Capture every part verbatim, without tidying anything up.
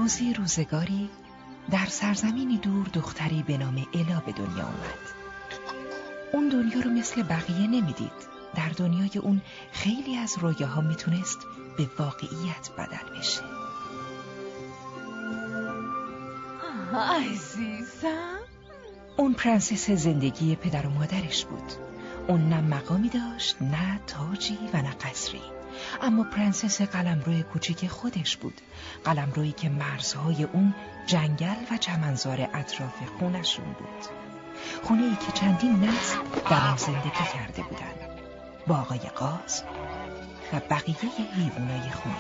روزی روزگاری در سرزمینی دور دختری به نام الا به دنیا اومد. اون دنیا رو مثل بقیه نمیدید. در دنیای اون خیلی از رویاها میتونست به واقعیت بدل بشه. عزیزم، اون پرنسس زندگی پدر و مادرش بود. اون نه مقامی داشت، نه تاجی و نه قصری. اما پرنسس قلمرو کوچیک خودش بود. قلمرویی که مرزهای اون جنگل و چمنزار اطراف خونشون بود. خونه‌ای که چندین نسل در اون زندگی کرده بودن، با آقای قاز و بقیه حیوانای خونه.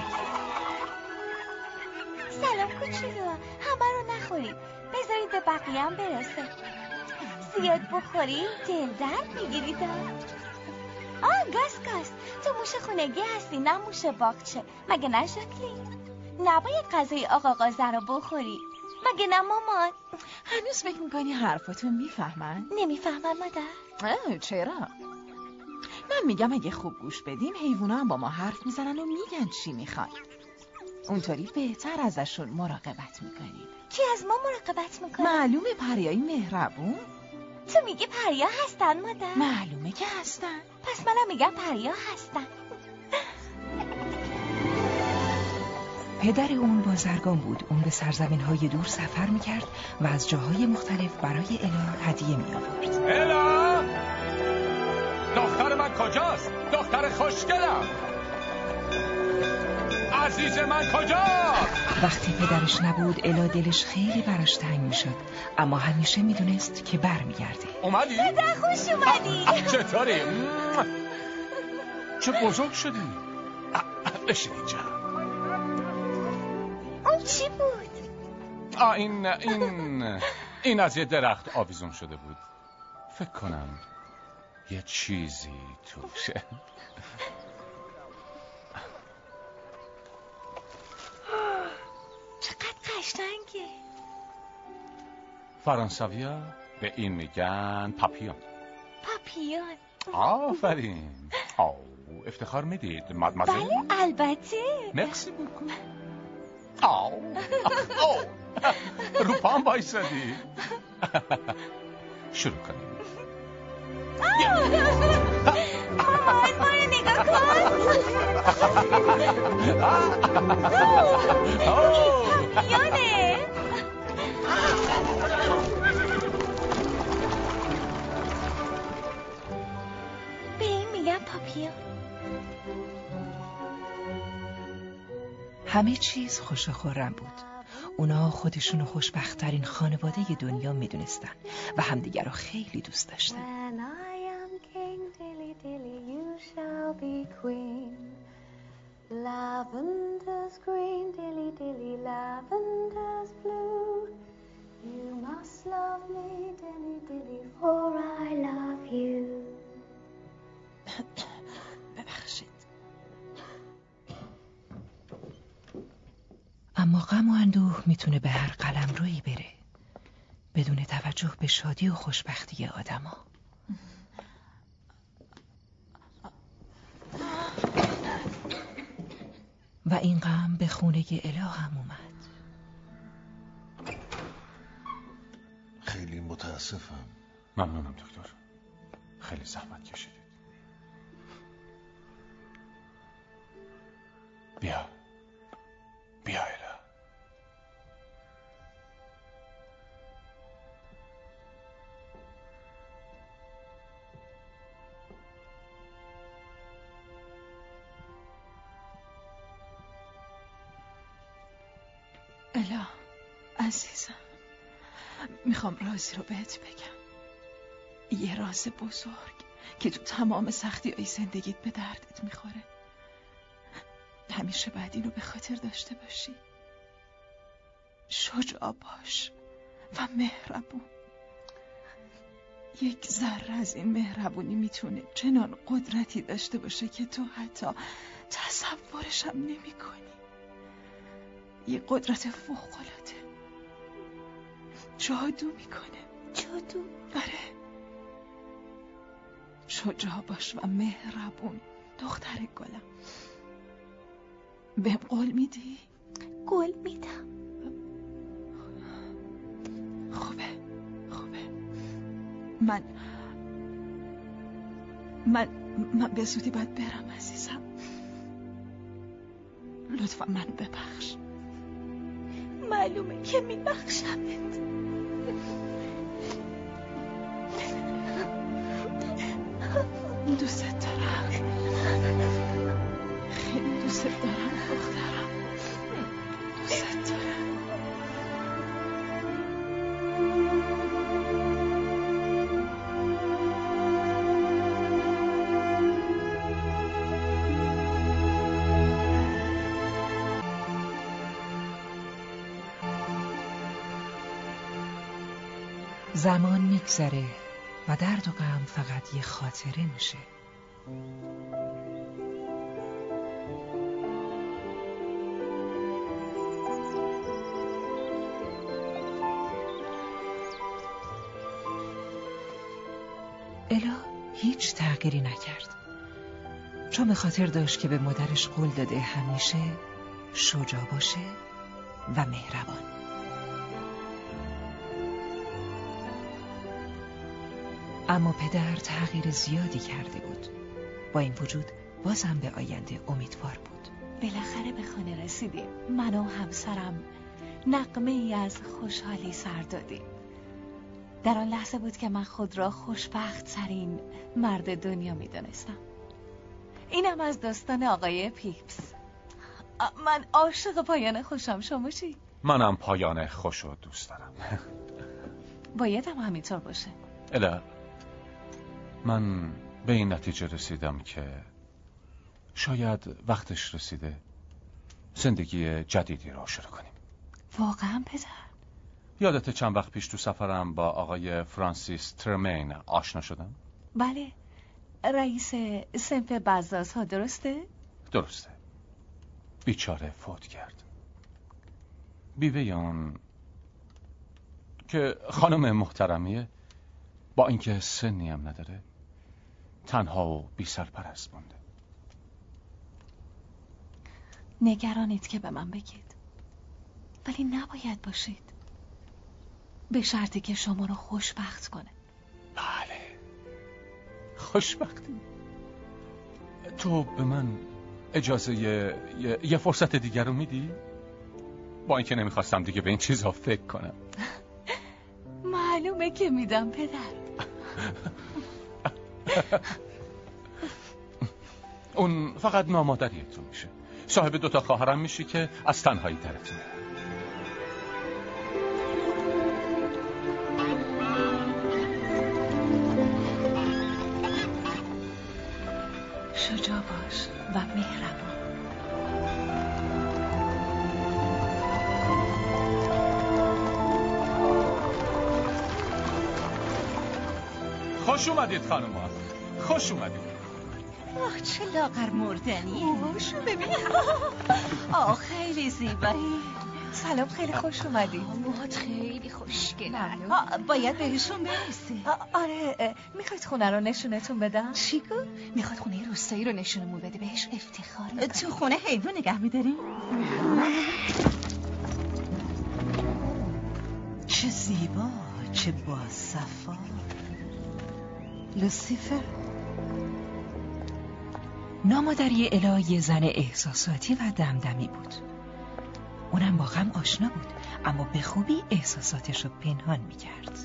سلام کوچولو، همه رو نخورید، بذارید به بقیه هم برسه. زیاد بخورید دل درد میگیرید. آه گاز گاز، تو موش خونگی هستی نه موش باغچه، مگه نه شکلی؟ نباید غذای آقا قازه رو بخوری، مگه نه مامان؟ هنوز فکر میکنی حرفاتون میفهمن؟ نمیفهمن مادر؟ چرا؟ من میگم اگه خوب گوش بدیم حیوونا هم با ما حرف میزنن و میگن چی میخوان. اونطوری بهتر ازشون مراقبت میکنیم. کی از ما مراقبت میکنه؟ معلومه پریای مهربون. تو میگی پریا هستن مادر؟ معلومه که هستن. پس منم میگم پریا هستن. پدر اون بازرگان بود. اون به سرزمین‌های دور سفر میکرد و از جاهای مختلف برای الا هدیه میآورد. الا! دختر من کجاست؟ دختر خوشگلم! عزیز من کجاست؟ وقتی پدرش نبود الا دلش خیلی براش تنگ میشد، اما همیشه میدونست که برمیگرده. اومدی؟ پدر خوش اومدی. چطوری؟ چه بزرگ شدی؟ بشین اینجا. اون چی بود؟ آه این این این از یه درخت آویزون شده بود. فکر کنم یه چیزی توشه. چقدر قشنگه. فرانسویا به این میگن پاپیون. پاپیون. آفرین. آو افتخار میدید مادمازل؟ بله البته. مرسی بکن. آو آو رو پام بایستدی. شروع کنیم. مامان ما رو نگاه کن. پاپیونه. به این میگن پاپیون. همه چیز خوش و خرم بود. اونا خودشونو خوشبخت‌ترین خانواده دنیا میدونستن و همدیگر رو خیلی دوست داشتن. When I am king, dilly dilly, you shall be queen. Lavender's green, dilly dilly, lavender's blue. You must love me, dilly dilly, for I love you. ببخشید. اما غم و اندوه میتونه به هر قلمرویی بره بدون توجه به شادی و خوشبختی آدما. و این غم به خونه الا هم اومد. خیلی متاسفم. ممنونم دکتر، خیلی زحمت کشیدید. بیا بیا الا. الا عزیزم، میخوام رازی رو بهت بگم. یه راز بزرگ که تو تمام سختی های زندگیت به دردت میخوره. همیشه باید اینو به خاطر داشته باشی. شجاع باش و مهربون. یک ذره از این مهربونی میتونه چنان قدرتی داشته باشه که تو حتی تصورش هم نمی کنی. یه قدرت فوق‌العاده. جادو میکنه. جادو؟ آره. شجاع باش و مهربون دختر گلم. بهم قول میدی؟ قول میدم. من من من به زودی باید برم عزیزم. لطفا من ببخش. معلومه که میبخشمت. دوست دارم، خیلی دوست دارم دخترم، دوست دارم. زمان میگذره و درد و غم فقط یه خاطره میشه. الا هیچ تغییری نکرد، چون به خاطر داشت که به مادرش قول داده همیشه شجاع باشه و مهربان. اما پدر تغییر زیادی کرده بود. با این وجود بازم به آینده امیدوار بود. بالاخره به خانه رسیدیم. من و همسرم نغمه ای از خوشحالی سر دادیم. در آن لحظه بود که من خود را خوشبخت ترین مرد دنیا می دانستم. اینم از داستان آقای پیپس. من عاشق پایان خوشم. شما چی؟ منم پایان خوشو دوست دارم. باید هم همینطور باشه. الا من به این نتیجه رسیدم که شاید وقتش رسیده زندگی جدیدی را شروع کنیم. واقعا پدر؟ یادت چند وقت پیش تو سفرم با آقای فرانسیس ترمین آشنا شدم؟ بله، رئیس صنف بزازها. درسته؟ درسته. بیچاره فوت کرد. بیوه اون که خانم محترمیه، با اینکه سنی هم نداره، تنها و بی سرپرست مونده. نگرانید که به من بگید، ولی نباید باشید، به شرطی که شما رو خوشبخت کنه. بله، خوشبختی. تو به من اجازه یه, یه،, یه فرصت دیگر رو میدی؟ با اینکه نمیخواستم دیگه به این چیزها فکر کنم. معلومه که میدم پدر. اون فقط نامادریه تو میشه. صاحب دوتا خواهرم میشی که از تنهایی درت میاد. شجاع باش و مهربان. خوش اومدید خانوما، خوش اومدید. آه چه لاغر مردنی. موهاشو ببین. آه خیلی زیبایی. سلام، خیلی خوش اومدی. موهات خیلی خوشگله. باید بهشون برسی. آره، میخواید خونه رو نشونتون بدم؟ چی گفت؟ میخواد خونه روستایی رو نشونمون بده، بهش افتخار میکنه. تو خونه حیوان نگه میداریم؟ چه زیبا، چه باصفا. لوسیفر. نامادری الا یه زن احساساتی و دمدمی بود. اونم با غم آشنا بود، اما به خوبی احساساتش رو پنهان میکرد.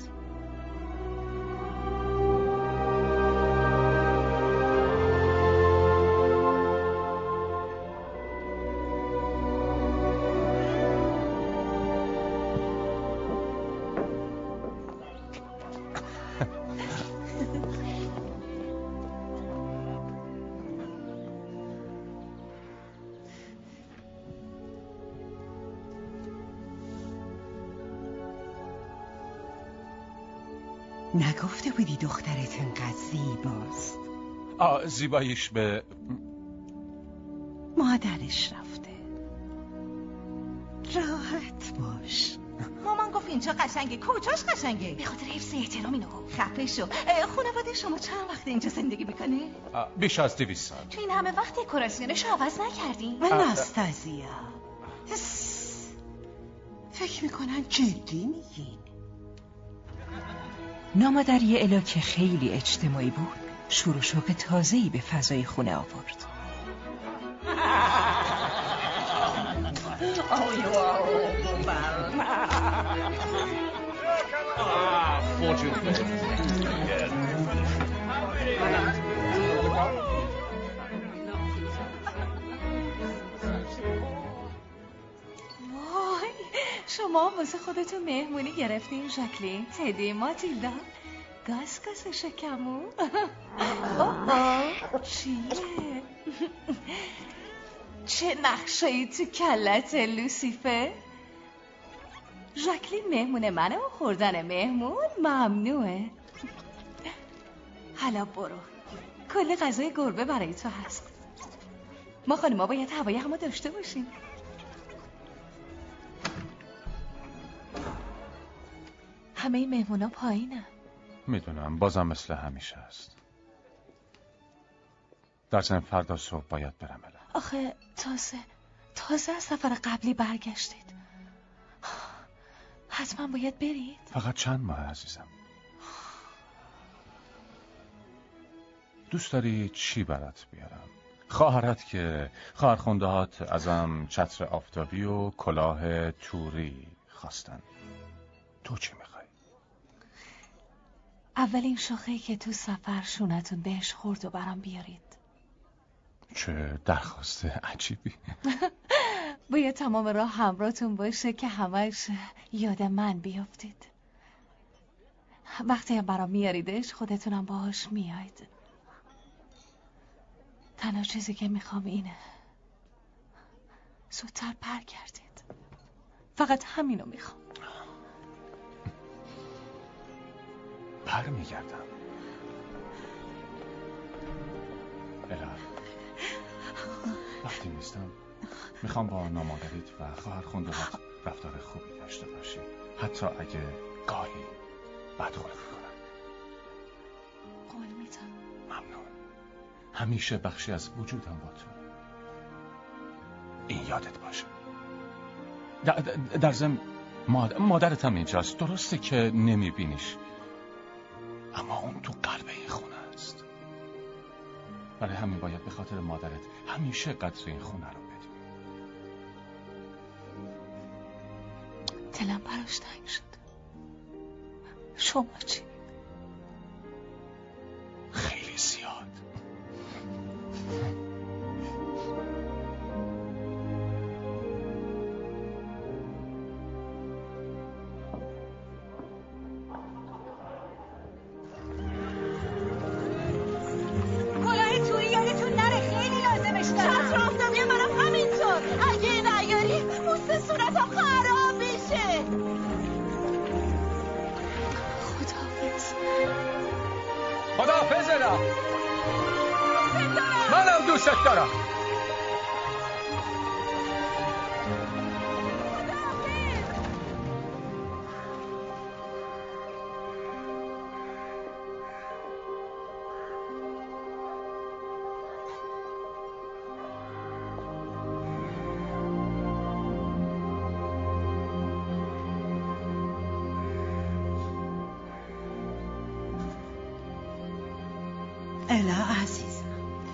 نگفته بودی دخترت انقدر زیباست؟ آه زیباییش به مادرش رفته. راحت باش. مامان گفت اینجا قشنگه. کجاش قشنگه؟ به خاطر حفظ احترام اینو. خفه شو. خانواده شما چند وقت اینجا زندگی میکنه؟ بیش از دویست سال. تو این همه وقت دکوراسیونش عوض نکردین؟ آناستازیا، فکر میکنن جدی میگین. نامادری الا که خیلی اجتماعی بود شور و شوق تازه‌ای به فضای خونه آورد. شما واسه خودتون مهمونی گرفتین ژاکلین، تدی، ماتیلدا، گاس گاس شکمو. اوه چیه؟ چه نقشه‌ای تو کلت لوسیفر؟ ژاکلین مهمون منه و خوردن مهمون ممنوعه. حالا برو، کل غذای گربه برای تو هست. ما خانم‌ها باید هوای همو داشته باشیم. همه این مهمونا پایینه. میدونم بازم مثل همیشه است. در ضمن فردا صبح باید برم الا. آخه تازه تازه از سفر قبلی برگشتید. حتما باید برید. فقط چند ماه عزیزم. دوست داری چی برات بیارم؟ خواهرت که خواهرخوندهات ازم چتر آفتابی و کلاه توری خواستن. تو چی میخوای؟ اولین شاخه‌ای که تو سفر شونتون بهش خورد و برام بیارید. چه درخواست عجیبی. باید تمام راه همراهتون باشه که همش یاد من بیافتید. وقتی هم برام میاریدش خودتونم باهاش میاید. تنها چیزی که میخوام اینه زودتر برگردید. فقط همینو میخوام. بر میگردم. الا وقتی نیستم میخوام با نامادریت و خواهر خوندهات رفتار خوبی داشته باشی، حتی اگه گاهی بدخوری میکنم. قول میدم. ممنون. همیشه بخشی از وجودم با تو. این یادت باشه. در ضمن مادر مادرت هم اینجاست. درسته که نمیبینیش، اما اون تو قلب این خونه است. برای همین باید به خاطر مادرت همیشه قدر این خونه رو بدی. دلم براش تنگ شد. شما چی؟ خیلی زیاد. خداحافظ الا. منم دوستت دارم. الا عزیزم،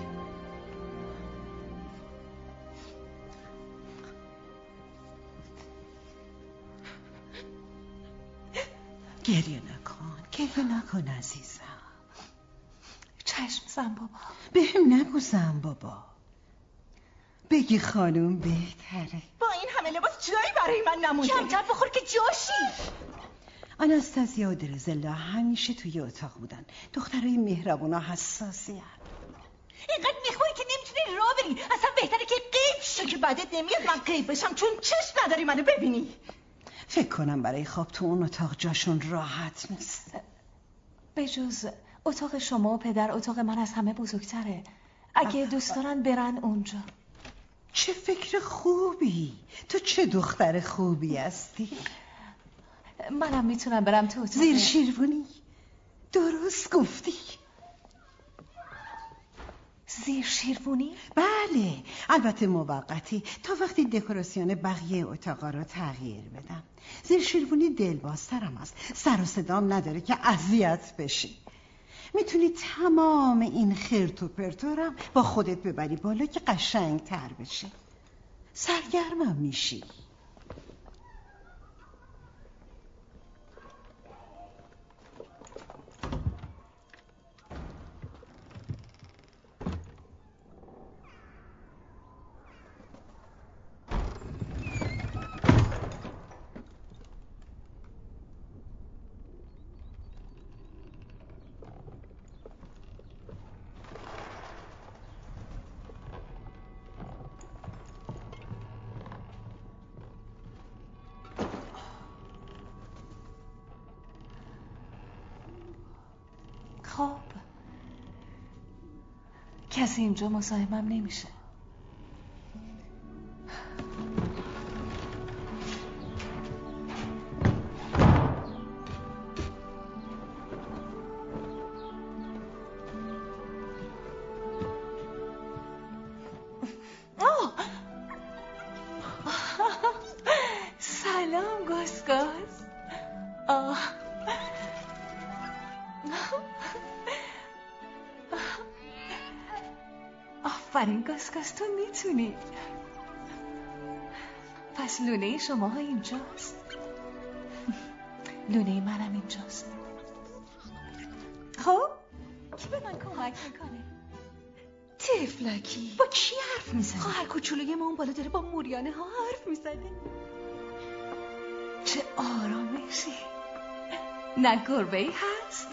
گریه نکن، کیف نکن عزیزم. چشم زن بابا. بهم نگو زن بابا، بگی خانوم بهتره. با این همه لباس جایی برای من نمونده. کمتر بخور که جاشی. آناستازیا و درزلا همیشه توی اتاق بودن. دخترای مهربون و حساسی هن. اینقدر میخوری که نمیتونی راه بری. اصلا بهتره که غیب شو که بعدت نمیاد من غیب بشم، چون چشم نداری منو ببینی. فکر کنم برای خواب تو اون اتاق جاشون راحت نیست. به جز اتاق شما و پدر اتاق من از همه بزرگتره. اگه دوست دارن برن اونجا. چه فکر خوبی. تو چه دختر خوبی هستی. منم میتونم برم تو اتاق. زیر شیروانی درست گفتی. زیر شیروانی؟ بله، البته موقتی، تا وقتی دکوراسیون بقیه اتاقا رو تغییر بدم. زیر شیروانی دلبازترم است، سر و صدام نداره که اذیت بشی. میتونی تمام این خرت و پرتورم با خودت ببری بالا که قشنگ تر بشی. سرگرمم میشی. خب کسی اینجا مزاحمم نمیشه. سلام گاسگاس. آه آفرین گاسگاس، تو میتونی. پس لونه شما ها اینجاست. لونه منم اینجاست. خب کی به من کمک میکنه؟ طفلکی با کی حرف میزنی؟ خواهر کوچولوی ما اون بالا داره با موریانه ها حرف میزنه. چه آرامشی. نه گربه ای هست،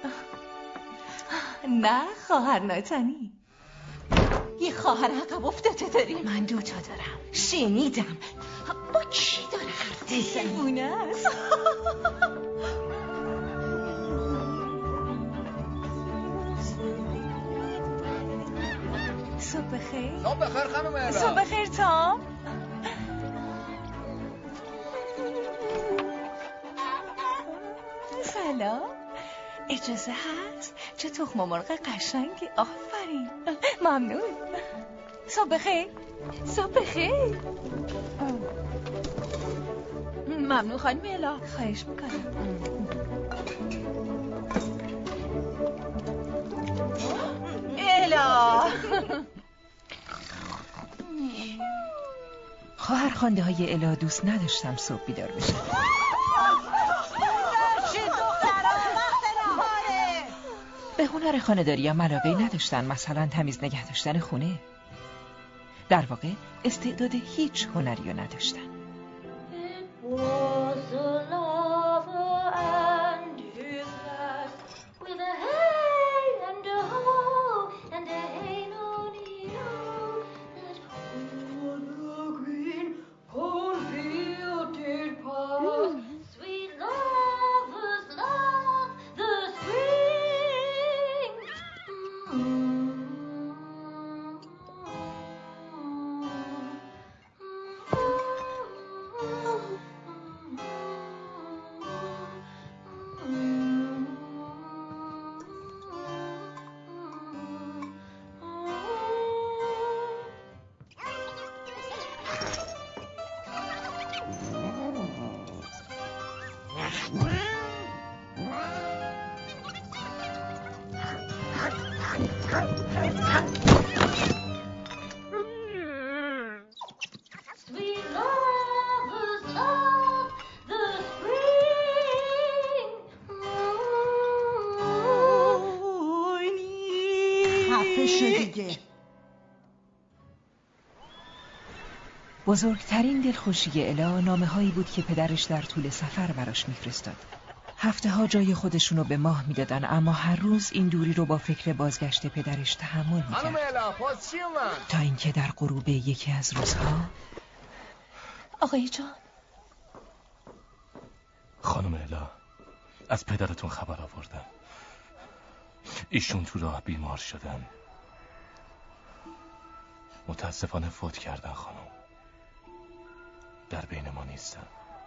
نه خواهر ناتنی. یه خواهر عقب افتاده داری؟ من دوتا دارم. شنیدم. با کی داره حرف میزنی؟ دیوونه است. صبح بخیر. صبح بخیر خانم الا. صبح بخیر تام. سلام. اجازه هست؟ چه تخم مرغ قشنگی. آفرین. ممنون. صبح بخیر. صبح بخیر. ممنون خانم الا. خواهش میکنم. الا. خواهر خوانده های الا دوست نداشتم صبح بیدار بشن. به هنر خانه‌داری هم علاقه‌ای نداشتن، مثلا تمیز نگه داشتن خونه. در واقع استعداد هیچ هنری رو نداشتن. بزرگترین دلخوشی الا نامه هایی بود که پدرش در طول سفر براش میفرستاد. هفته ها جای خودشونو به ماه میدادن، اما هر روز این دوری رو با فکر بازگشت پدرش تحمل میکرد. خانم الا پاس چی اومد؟ تا اینکه در غروب یکی از روزها آقای جان. خانم الا، از پدرتون خبر آوردم. ایشون تو راه بیمار شدن. متاسفانه فوت کردن خانم. در بین ما نیستن.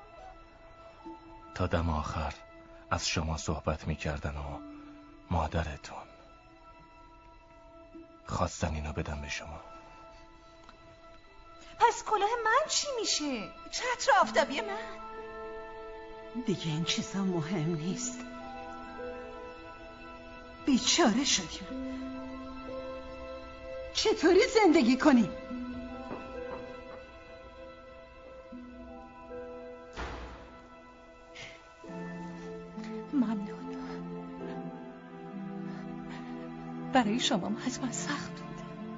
تا دم آخر از شما صحبت میکردن و مادرتون. خواستن اینو بدم به شما. پس کلاه من چی میشه؟ چتر آفتابی من؟ دیگه این چیزا مهم نیست. بیچاره شدیم. چطوری زندگی کنیم؟ ممنون. برای شما حتما سخت بود.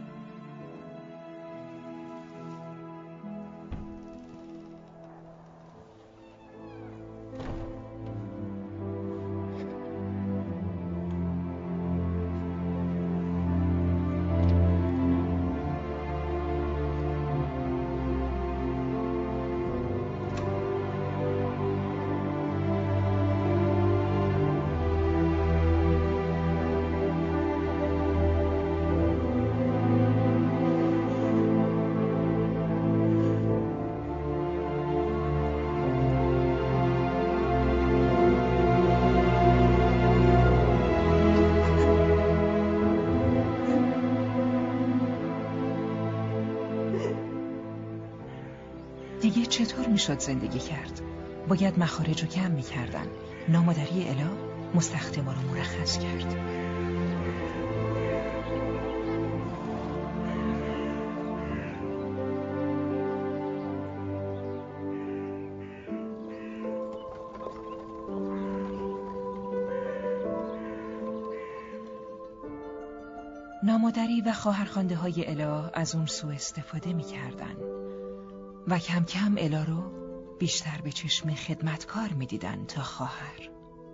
دیگه چطور میشد زندگی کرد؟ باید مخارج رو کم میکردن. نامادری الا مستخدما رو مرخص کرد. نامادری و خواهرخوانده های الا از اون سوء استفاده میکردن و کم کم الا رو بیشتر به چشم خدمتکار میدیدن تا خواهر.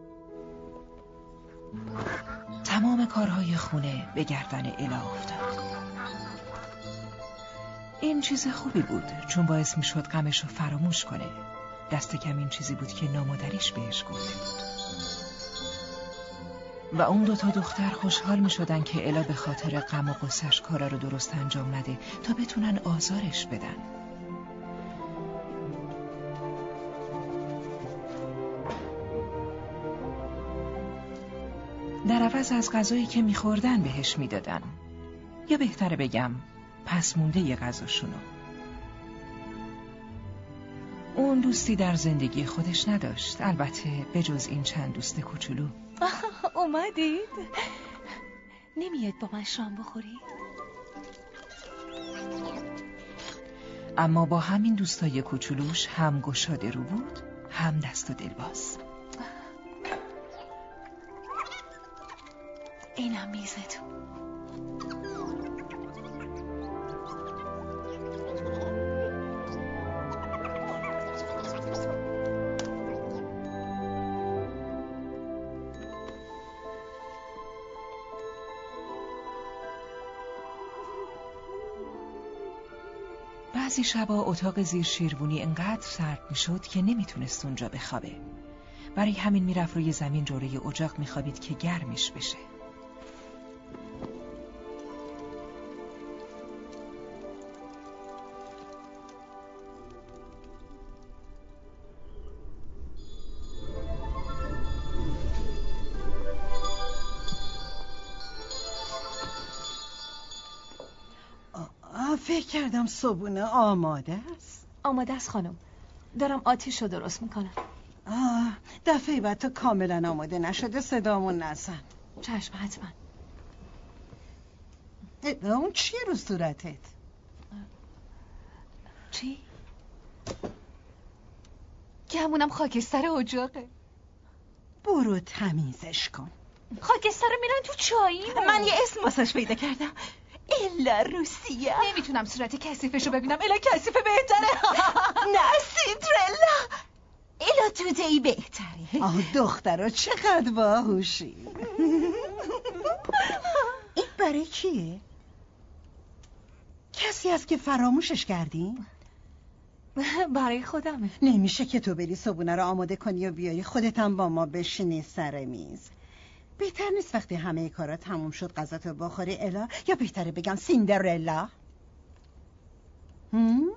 تمام کارهای خونه به گردن الا افتاد. این چیز خوبی بود چون باعث میشد غمش رو فراموش کنه. دست کم این چیزی بود که نامادریش بهش گفته بود. و اون دو تا دختر خوشحال می شدن که الا به خاطر غم و غصه‌اش کارا رو درست انجام نده تا بتونن آزارش بدن. در عوض از غذایی که می خوردن بهش می دادن. یا بهتره بگم پس مونده ی غذاشونو. اون دوستی در زندگی خودش نداشت، البته به جز این چند دوست کوچولو. اومدید؟ نمیاد با من شام بخوری؟ اما با همین دوستای کوچولوش هم گشاده رو بود، هم دست و دلباز. اینم میزتون. بعضی شبا اتاق زیر شیروانی انقدر سرد میشد که نمیتونست اونجا بخوابه. برای همین میرفت روی زمین جلوی اجاق میخوابید که گرمش بشه. فکر کردم صبونه آماده است. آماده است خانم. دارم آتیش رو درست میکنم. آه دفعه بعد تا کاملا آماده نشده صدامون نزن. چشم حتما. اون چیه رو صورتت؟ چی؟ گمونم خاکستر اجاقه. برو تمیزش کن. خاکستر رو میرن تو چایی. من یه اسم واسش پیدا کردم. الا روسیا. نمیتونم صورت کثیفشو ببینم. الا کثیفه بهتره. نه سیندرلا. الا تودهی بهتره. آه دخترها چقدر باهوشی. این برای کیه؟ کسی هست که فراموشش کردی؟ برای خودمه. نمیشه که تو بری صبونه رو آماده کنی و بیایی خودت هم با ما بشینی سر میز. بهتر نیست وقتی همه کارا تموم شد غذاتو بخوری الا، یا بهتره بگم سیندرلا؟ هم؟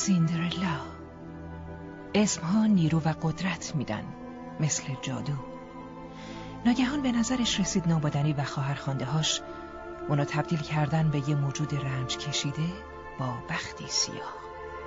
سیندرلا. اسمها نیرو و قدرت میدن، مثل جادو. ناگهان به نظرش رسید نابودنی و خواهرخوانده هاش اونو تبدیل کردن به یه موجود رنج کشیده با بختی سیاه.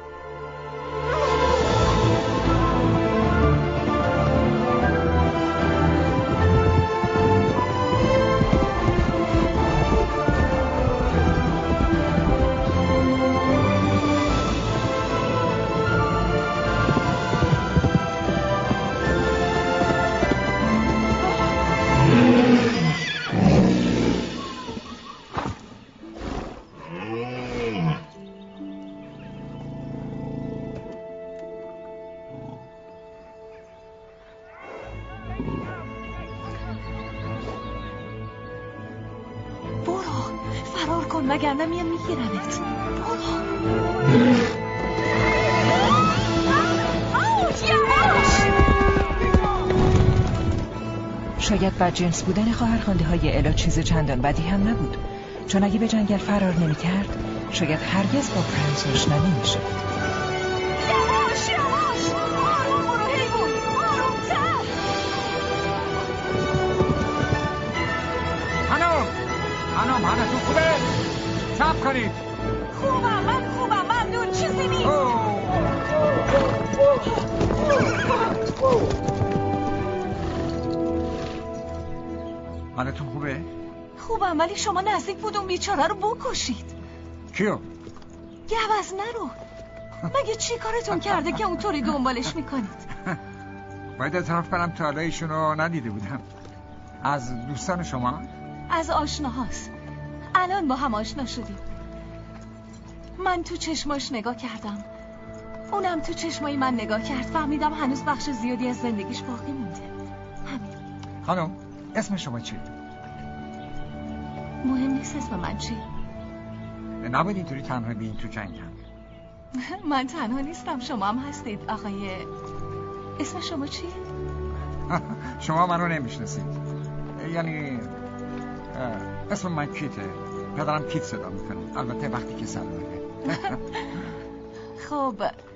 وگرنه میان میگیرنت. شاید بدجنس بودن خواهرخوانده های الا چیز چندان بدی هم نبود، چون اگه به جنگل فرار نمی‌کرد شاید هرگز با پرنس آشنا نمی‌شد. یواش یواش، آروم برو حیوان، آروم‌تر. خانم خانم حالتون خوبه؟ صبر کنید. خوبم، من خوبم، ممنون، چیزی نیست. حالتون خوبه؟ خوبم، ولی شما نزدیک بود اون بیچاره رو بکشید. کیو؟ گوز نرو. مگه چی کارتون کرده که اونطوری دنبالش میکنید؟ باید اعتراف کنم تا حالا ایشون رو ندیده بودم. از دوستان شما؟ از آشناهاست. الان با هم آشنا شدیم. من تو چشماش نگاه کردم، اونم تو چشمای من نگاه کرد. فهمیدم هنوز بخش زیادی از زندگیش باقی مونده. همین. خانم اسم شما چیه؟ مهم نیست اسم من چیه. نباید اینطوری تنها بیاین تو جنگل. من تنها نیستم، شما هم هستید. آقای اسم شما چیه؟ شما منو نمیشناسید. یعنی اسم من کیته. پدرم کیت صدا میکنه، البته وقتی که سلامه. خب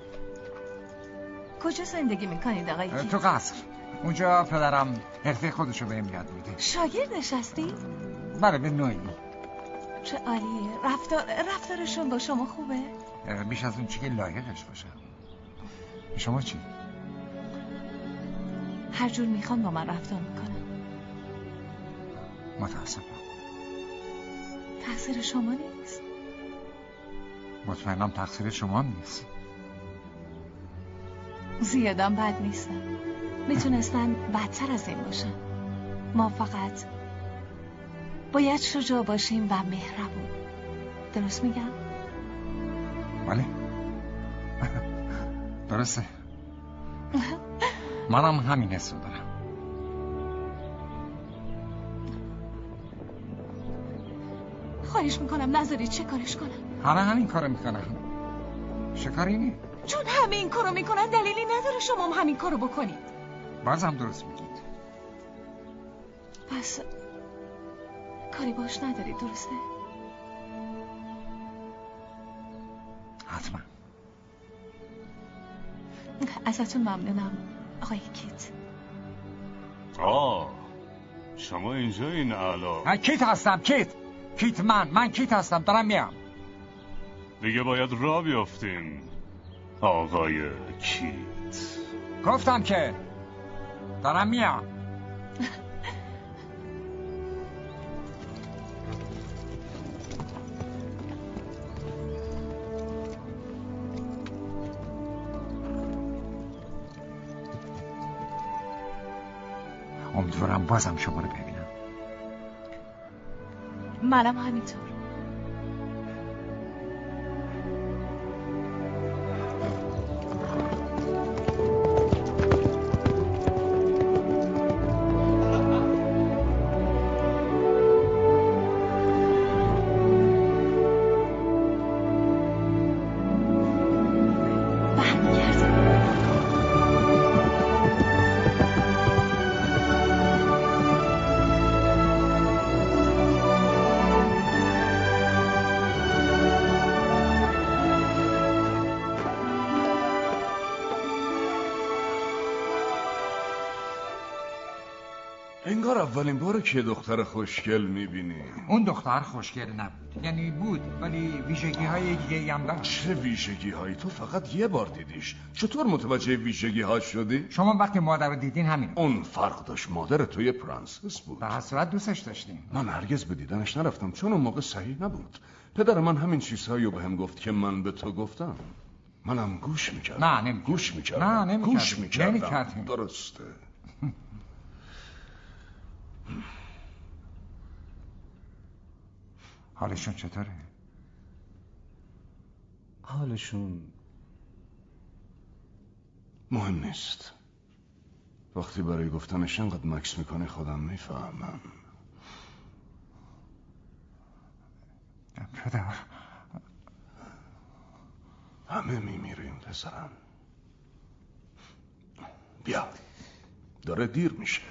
کجا زندگی میکنید آقای کیت؟ تو قصر. اونجا پدرم حرفه خودشو بهم یاد میده. شاگردش هستی؟ بله به نوعی. چه عالی. رفتار رفتارشون با شما خوبه؟ بیش از اون چی که لایقش باشه. شما چی؟ هر جور میخوان با من رفتار میکنن. متاسفم. تقصیر شما نیست. مطمئنم تقصیر شما نیست. زیادم بد نیستم. میتونستن بدتر از این باشن. ما فقط باید شجاع باشیم و مهربون. درست میگم؟ بله درسته. منم همین حسو دارم. خواهش میکنم نذارید چه کارش کنم. همه همین کارو میکنن. شکاری نی؟ چون همه این کارو میکنن دلیلی نداره شما هم همین کارو بکنید. باز هم درست میگید. پس کاری باش ندارید، درسته؟ حتما. ازتون ممنونم آقای کیت. آه شما اینجا این علا. من کیت هستم. کیت کیت من من کیت هستم. دارم میام. دیگه باید راه بیافتیم آقای کیت. گفتم که دارم میام. امیدوارم بازم شما رو ببینم. منم همینطور. انگار اولین باره که دختر خوشگل میبینی. اون دختر خوشگل نبود، یعنی بود ولی ویژگی های دیگه هم داشت. چه ویژگی هایی؟ تو فقط یه بار دیدیش، چطور متوجه ویژگی ها شدی؟ شما وقتی مادر رو دیدین همین. اون فرق داشت، مادر تو یه پرنسس بود. به هر صورت دوستش داشتیم. من هرگز به دیدنش نرفتم چون اون موقع صحیح نبود. پدر من همین چیزهایی رو بهم گفت که من به تو گفتم. منم گوش میکردم. نه نمی گوش میکردم. نه نمی گوش میکردم. نمیکردم. درسته. حالشون چطوره؟ حالشون مهم نیست. وقتی برای گفتنش انقدر مکس میکنه خودم میفهمم. پدر همه میمیریم پسرم. بیا داره دیر میشه.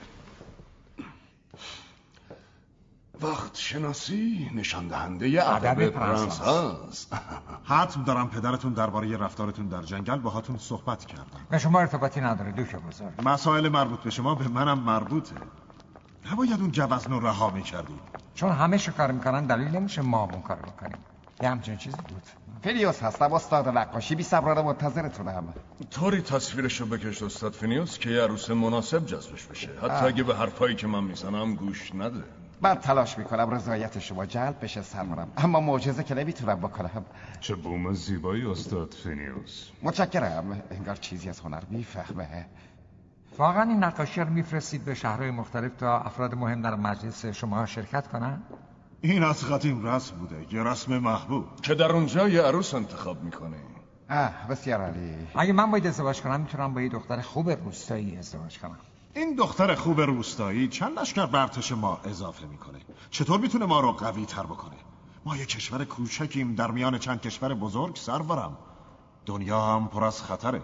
وقت شناسی نشان دهنده ادب پرنس هست. حتم دارم پدرتون درباره رفتارتون در جنگل باهاتون صحبت کردم. به شما ارتباطی نداره دوک بزرگ. مسائل مربوط به شما به منم مربوطه. نباید اون جوزن رو رها میکردی. چون همه شو کار میکنن دلیل نمیشه ما اون کار بکنیم. یه همچین چیزی بود. فینیوس هستم، استاد نقاشی، بی صبرانه منتظرتونم. طوری تصویرشو بکش استاد فینیوس که یه عروس مناسب جذبش بشه، حتی اگه به حرفایی که من میزنم گوش نده. من تلاش میکنم رضایت شما جلب بشه سرورم، اما معجزه که نمیتونم بکنم. چه بوم زیبایی استاد فینیوس. متشکرم. انگار چیزی از هنر میفهمه. واقعا این نقاشی رو میفرستید به شهرهای مختلف تا افراد مهم در مجلس شما شرکت کنن؟ این از قدیم رسم بوده، یه رسم محبوب که در اونجا یه عروس انتخاب میکنه. اه بسیار عالی. اگه من باید ازدواج کنم میتونم با یه دختر خوب روستایی ازدواج کنم. این دختر خوب روستایی چند لشکر بر ارتش ما اضافه میکنه. چطور میتونه ما رو قوی تر بکنه؟ ما یه کشور کوچکیم در میان چند کشور بزرگ سرورم. دنیا هم پر از خطره.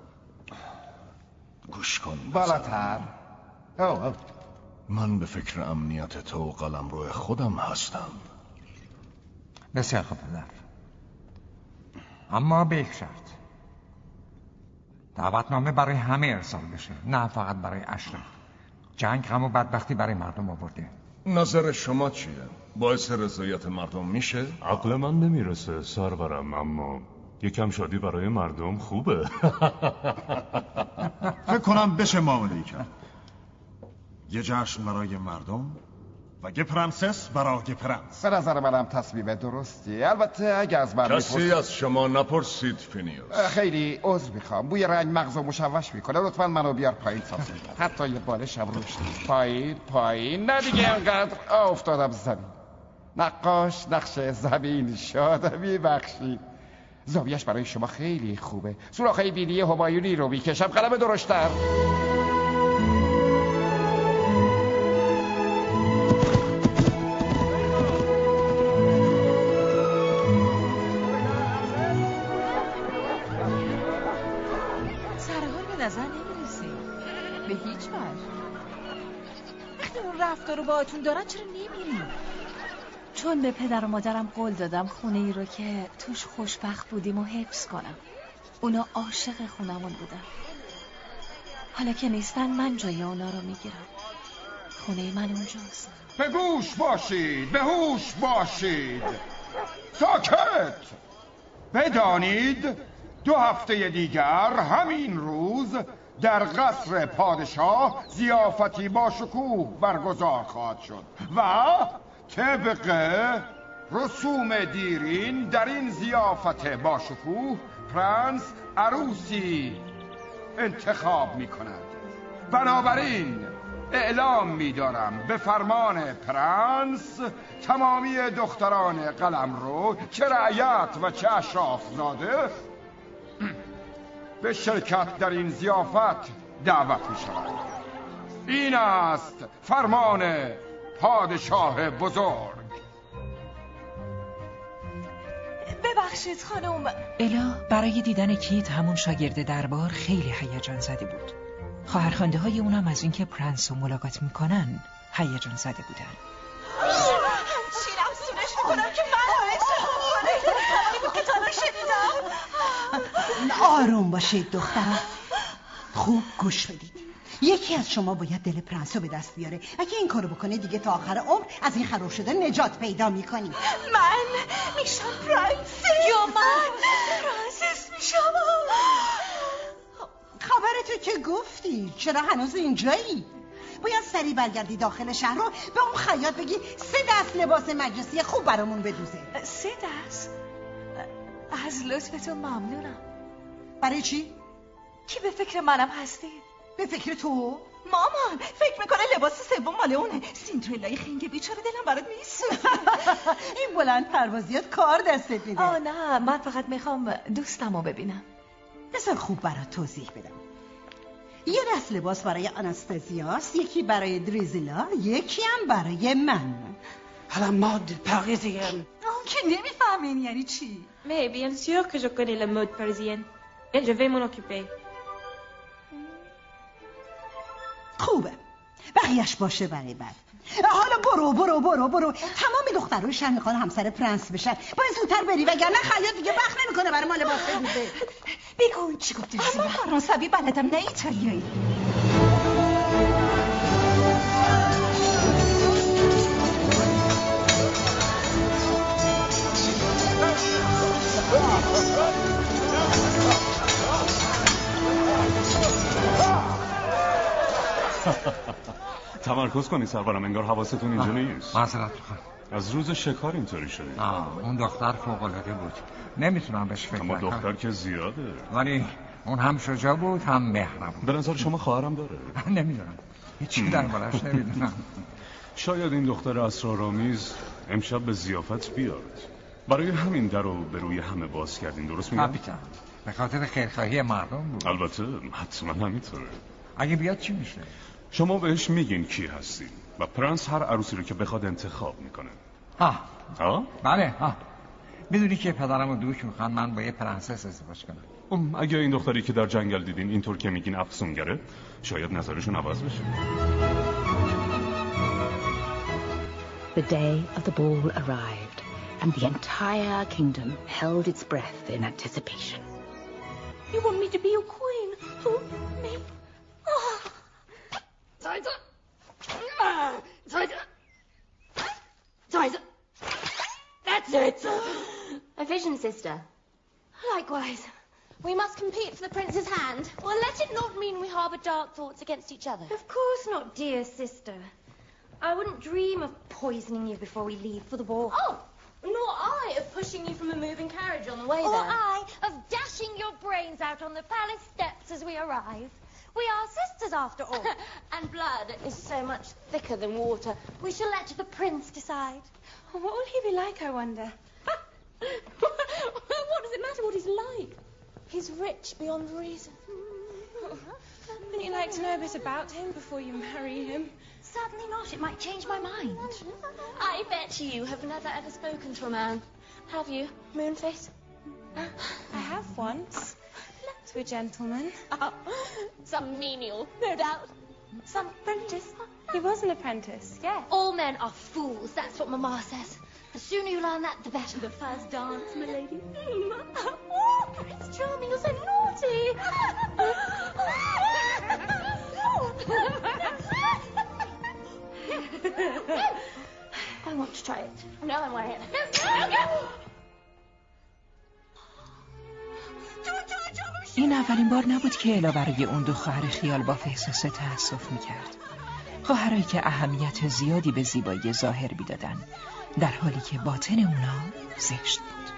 گوش کن بالاتر. اوه اوه. من به فکر امنیت تو و قلمرو خودم هستم. بسیار خوب پدر، اما به یک شرط. دعوتنامه برای همه ارسال بشه، نه فقط برای اشرف. جنگ غم و بدبختی برای مردم آورده. نظر شما چیه؟ باعث رضایت مردم میشه؟ عقل من نمیرسه سرورم، اما یکم شادی برای مردم خوبه. فکر کنم بشه معامله‌ای کرد. یه جشن برای مردم و یه پرنسس برای پرنس. به نظر منم تصمیم درستی. البته اگه از من کسی میپرس... از شما نپرسید فینیوس. خیلی عذر میخوام، بوی رنگ مغزو مشوش میکنه. لطفا منو بیار پایین سازی. حتی یه بالشم روش. پایین پایین. نه دیگه انقدر افتادم زمین. نقاش نقش زمین شادمی بخشید. زاویه‌اش برای شما خیلی خوبه. سوراخ‌های بینی همایونی رو میکشم. قلم درشتر. به هیچ وجه. وقتی اون رفتار رو باهاتون دارن چرا نمیرین؟ چون به پدر و مادرم قول دادم خونه ای رو که توش خوشبخت بودیم و حفظ کنم. اونا عاشق خونمون بودن. حالا که نیستن من جای اونا رو میگیرم. خونه من اونجاست. به گوش باشید، به هوش باشید. ساکت. بدانید دو هفته دیگر همین روز در قصر پادشاه ضیافتی با شکوه برگزار خواهد شد و طبق رسوم دیرین در این ضیافت با شکوه پرنس عروسی انتخاب می کند. بنابراین اعلام می دارم به فرمان پرنس تمامی دختران قلمرو چه رعیت و چه اشرافزاده به شرکت در این ضیافت دعوت می شود. این است فرمان پادشاه بزرگ. ببخشید خانم. الا برای دیدن کیت همون شاگرد دربار خیلی هیجان زده بود. خواهرخوانده های اونم از اینکه پرنس رو ملاقات میکنن هیجان زده بودن. همچین افسونش میکنم که من باید شما کنه که تا رو شنیدم. آروم باشید دخترم، خوب گوش بدید. یکی از شما باید دل پرنس رو به دست بیاره. اگه این کارو بکنه دیگه تا آخر عمر از این خراب شده نجات پیدا میکنی. من میشم پرنسس یا من پرنسس میشم. خبرتو که گفتی، چرا هنوز اینجایی؟ باید سریع برگردی داخل شهر رو به اون خیاط بگی سه دست لباس مجلسی خوب برامون بدوزه. سه دست؟ از لطفتون ممنونم. برای چی؟ کی به فکر منم هستی؟ به فکر تو؟ مامان فکر میکنه لباس سوم مال اونه. سیندرلای خنگ بیچاره دلم برات میسوزه. این بلند پروازیات کار دستت میده. آه نه، من فقط میخوام دوستمو ببینم. بذار خوب برات توضیح بدم. یه دست لباس برای آناستازیاس، یکی برای دریزیلا، یکی هم برای من. حالا مود پاریزین. اون که نمیفهمین یعنی چی؟ Mais bien sûr que je connais la mode parisienne. Et je vais m'en occuper. خوبه. بقیهش باشه برای بعد. حالا برو برو برو برو. تمام دخترای شهر میخوان همسر پرنس بشن. باید زودتر بری وگرنه خیاط دیگه وقت نمیکنه برای ما لباس بدوزه. بگو چی گفتی؟ من فرانسوی بلدم نه ایتالیایی. تمرکز کنی سرورم، انگار حواستون اینجا نیست. معذرت میخوام. از روز شکار اینطوری شده. آه اون دختر فوق العاده بود، نمیتونم بهش فکر اما کنم. دختر که زیاده، ولی اون هم شجاع بود هم مهربون. به نظر شما خواهرم داره؟ نمیدونم، هیچی دربارش نمیدونم. شاید این دختر اسرارآمیز امشب به ضیافت بیاد، برای همین در رو به روی همه باز کردین. درست میگم؟ کاپیتان به خاطر خیرخواهی مردم بود. البته حتما همینطوره. اگه بیاد چی میشه؟ شما بهش میگین کی هستین و پرنس هر عروسی رو که بخواد انتخاب میکنه. ها ها؟ بله ها. میدونی که پدرم و دوش میخوان من با یه پرنسس ازدواج کنم. ام اگه این دختری که در جنگل دیدین اینطور که میگین افسونگره، شاید نظرشون عوض بشه. The day of the ball arrived and the entire kingdom held its breath in anticipation. You want me to be your queen? Who? Me? Oh. Tighter! Ah, tighter! Tighter! That's it! A vision, sister. Likewise. We must compete for the prince's hand. Well, let it not mean we harbour dark thoughts against each other. Of course not, dear sister. I wouldn't dream of poisoning you before we leave for the ball. Oh, nor I of pushing you from a moving carriage on the way Or there. Or I I of dashing your brains out on the palace steps as we arrive. We are sisters after all. And blood is so much thicker than water. We shall let the prince decide. What will he be like, I wonder? What does it matter what he's like? He's rich beyond reason. Wouldn't you like to know a bit about him before you marry him? Certainly not. It might change my mind. I bet you have never ever spoken to a man. Have you, Moonface? I have once. To a gentleman. Oh, some menial, no doubt. Some apprentice. He was an apprentice, yes. All men are fools, that's what Mama says. The sooner you learn that, the better. The first dance, my lady. Oh, Prince Charming, you're so naughty. I want to try it. No, I'm wearing it. این اولین بار نبود که الا برای اون دو خواهر خیال با احساس تأسف میکرد. خواهرایی که اهمیت زیادی به زیبایی ظاهر میدادن، در حالی که باطن اونا زشت بود.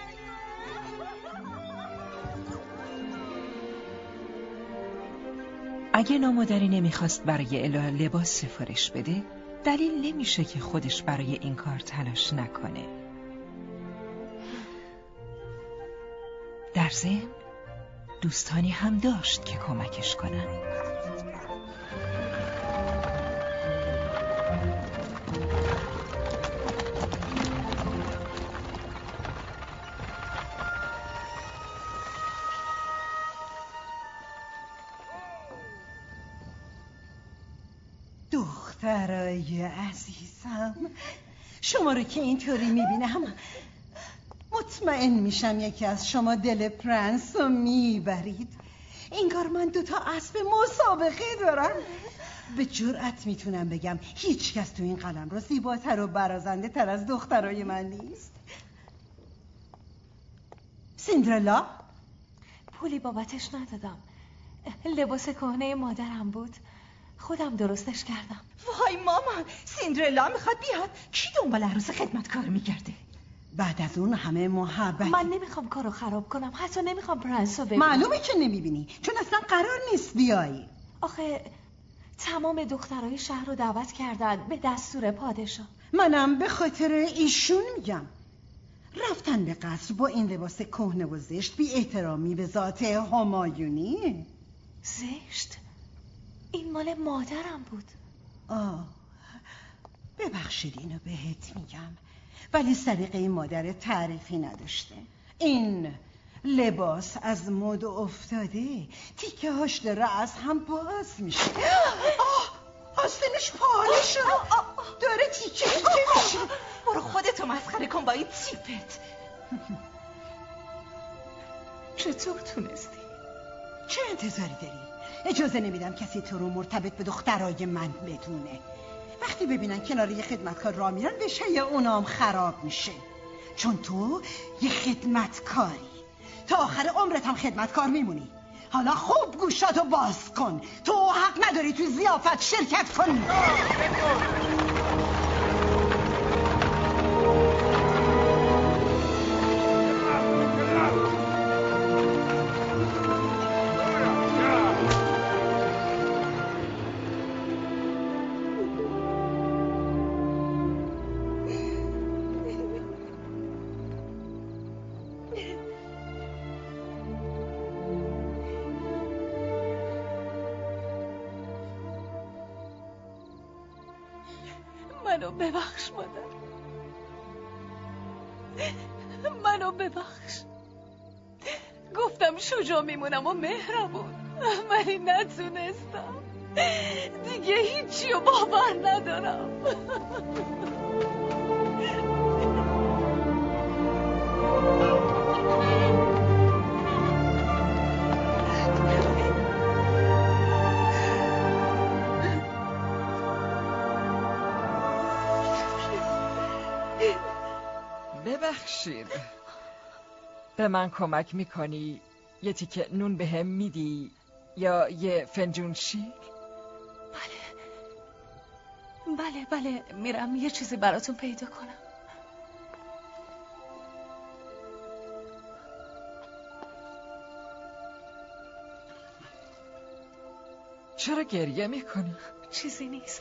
اگه نامادری نمیخواست برای الا لباس سفارش بده، دلیل نمیشه که خودش برای این کار تلاش نکنه. در ضمن دوستانی هم داشت که کمکش کنن. دخترای عزیزم، شما رو که اینطوری میبینم مطمئن میشم یکی از شما دل پرنس رو میبرید. انگار من دوتا اسب مسابقه دارم. به جرأت میتونم بگم هیچ کس تو این قلمرو زیباتر و برازنده تر از دخترای من نیست. سیندرلا؟ پولی بابتش ندادم. لباس کهنه مادرم بود، خودم درستش کردم. وای مامان، سیندرلا میخواد بیاد. کی دنبال عروس خدمتکار میگرده؟ بعد از اون همه محبت. من نمیخوام کارو خراب کنم، حتی نمیخوام پرنسو ببینم. معلومه که نمیبینی، چون اصلا قرار نیست بیایی. آخه تمام دخترای شهر رو دعوت کردن به دستور پادشاه. منم به خاطر ایشون میگم. رفتن به قصر با این لباس کهنه و زشت بی احترامی به ذات همایونی. زشت؟ این مال مادرم بود. آه ببخشید اینو بهت میگم، ولی سلیقه مادر تعریفی نداشته. این لباس از مد افتاده، تیکه هاش داره از هم باز میشه. آه آستینش پاره شد، داره تیکه تیکه میشه. برو خودتو مسخره کن با این تیپت. چطور تونستی؟ چه انتظاری داری؟ اجازه نمیدم کسی تو رو مرتبط به دخترای من بدونه. وقتی ببینن کنار یه خدمتکار را میرن بشه اونام خراب میشه، چون تو یه خدمتکاری، تا آخر عمرت هم خدمتکار میمونی. حالا خوب گوشاتو باز کن، تو حق نداری تو ضیافت شرکت کنی. منو ببخش مادر، منو ببخش. گفتم شجاع میمونم و مهربون، ولی نتونستم. دیگه هیچی رو باور ندارم. ببخشید، به من کمک میکنی؟ یه تیکه نون به هم میدی؟ یا یه فنجون شیر؟ بله بله بله، میرم یه چیزی براتون پیدا کنم. چرا گریه میکنی؟ چیزی نیست.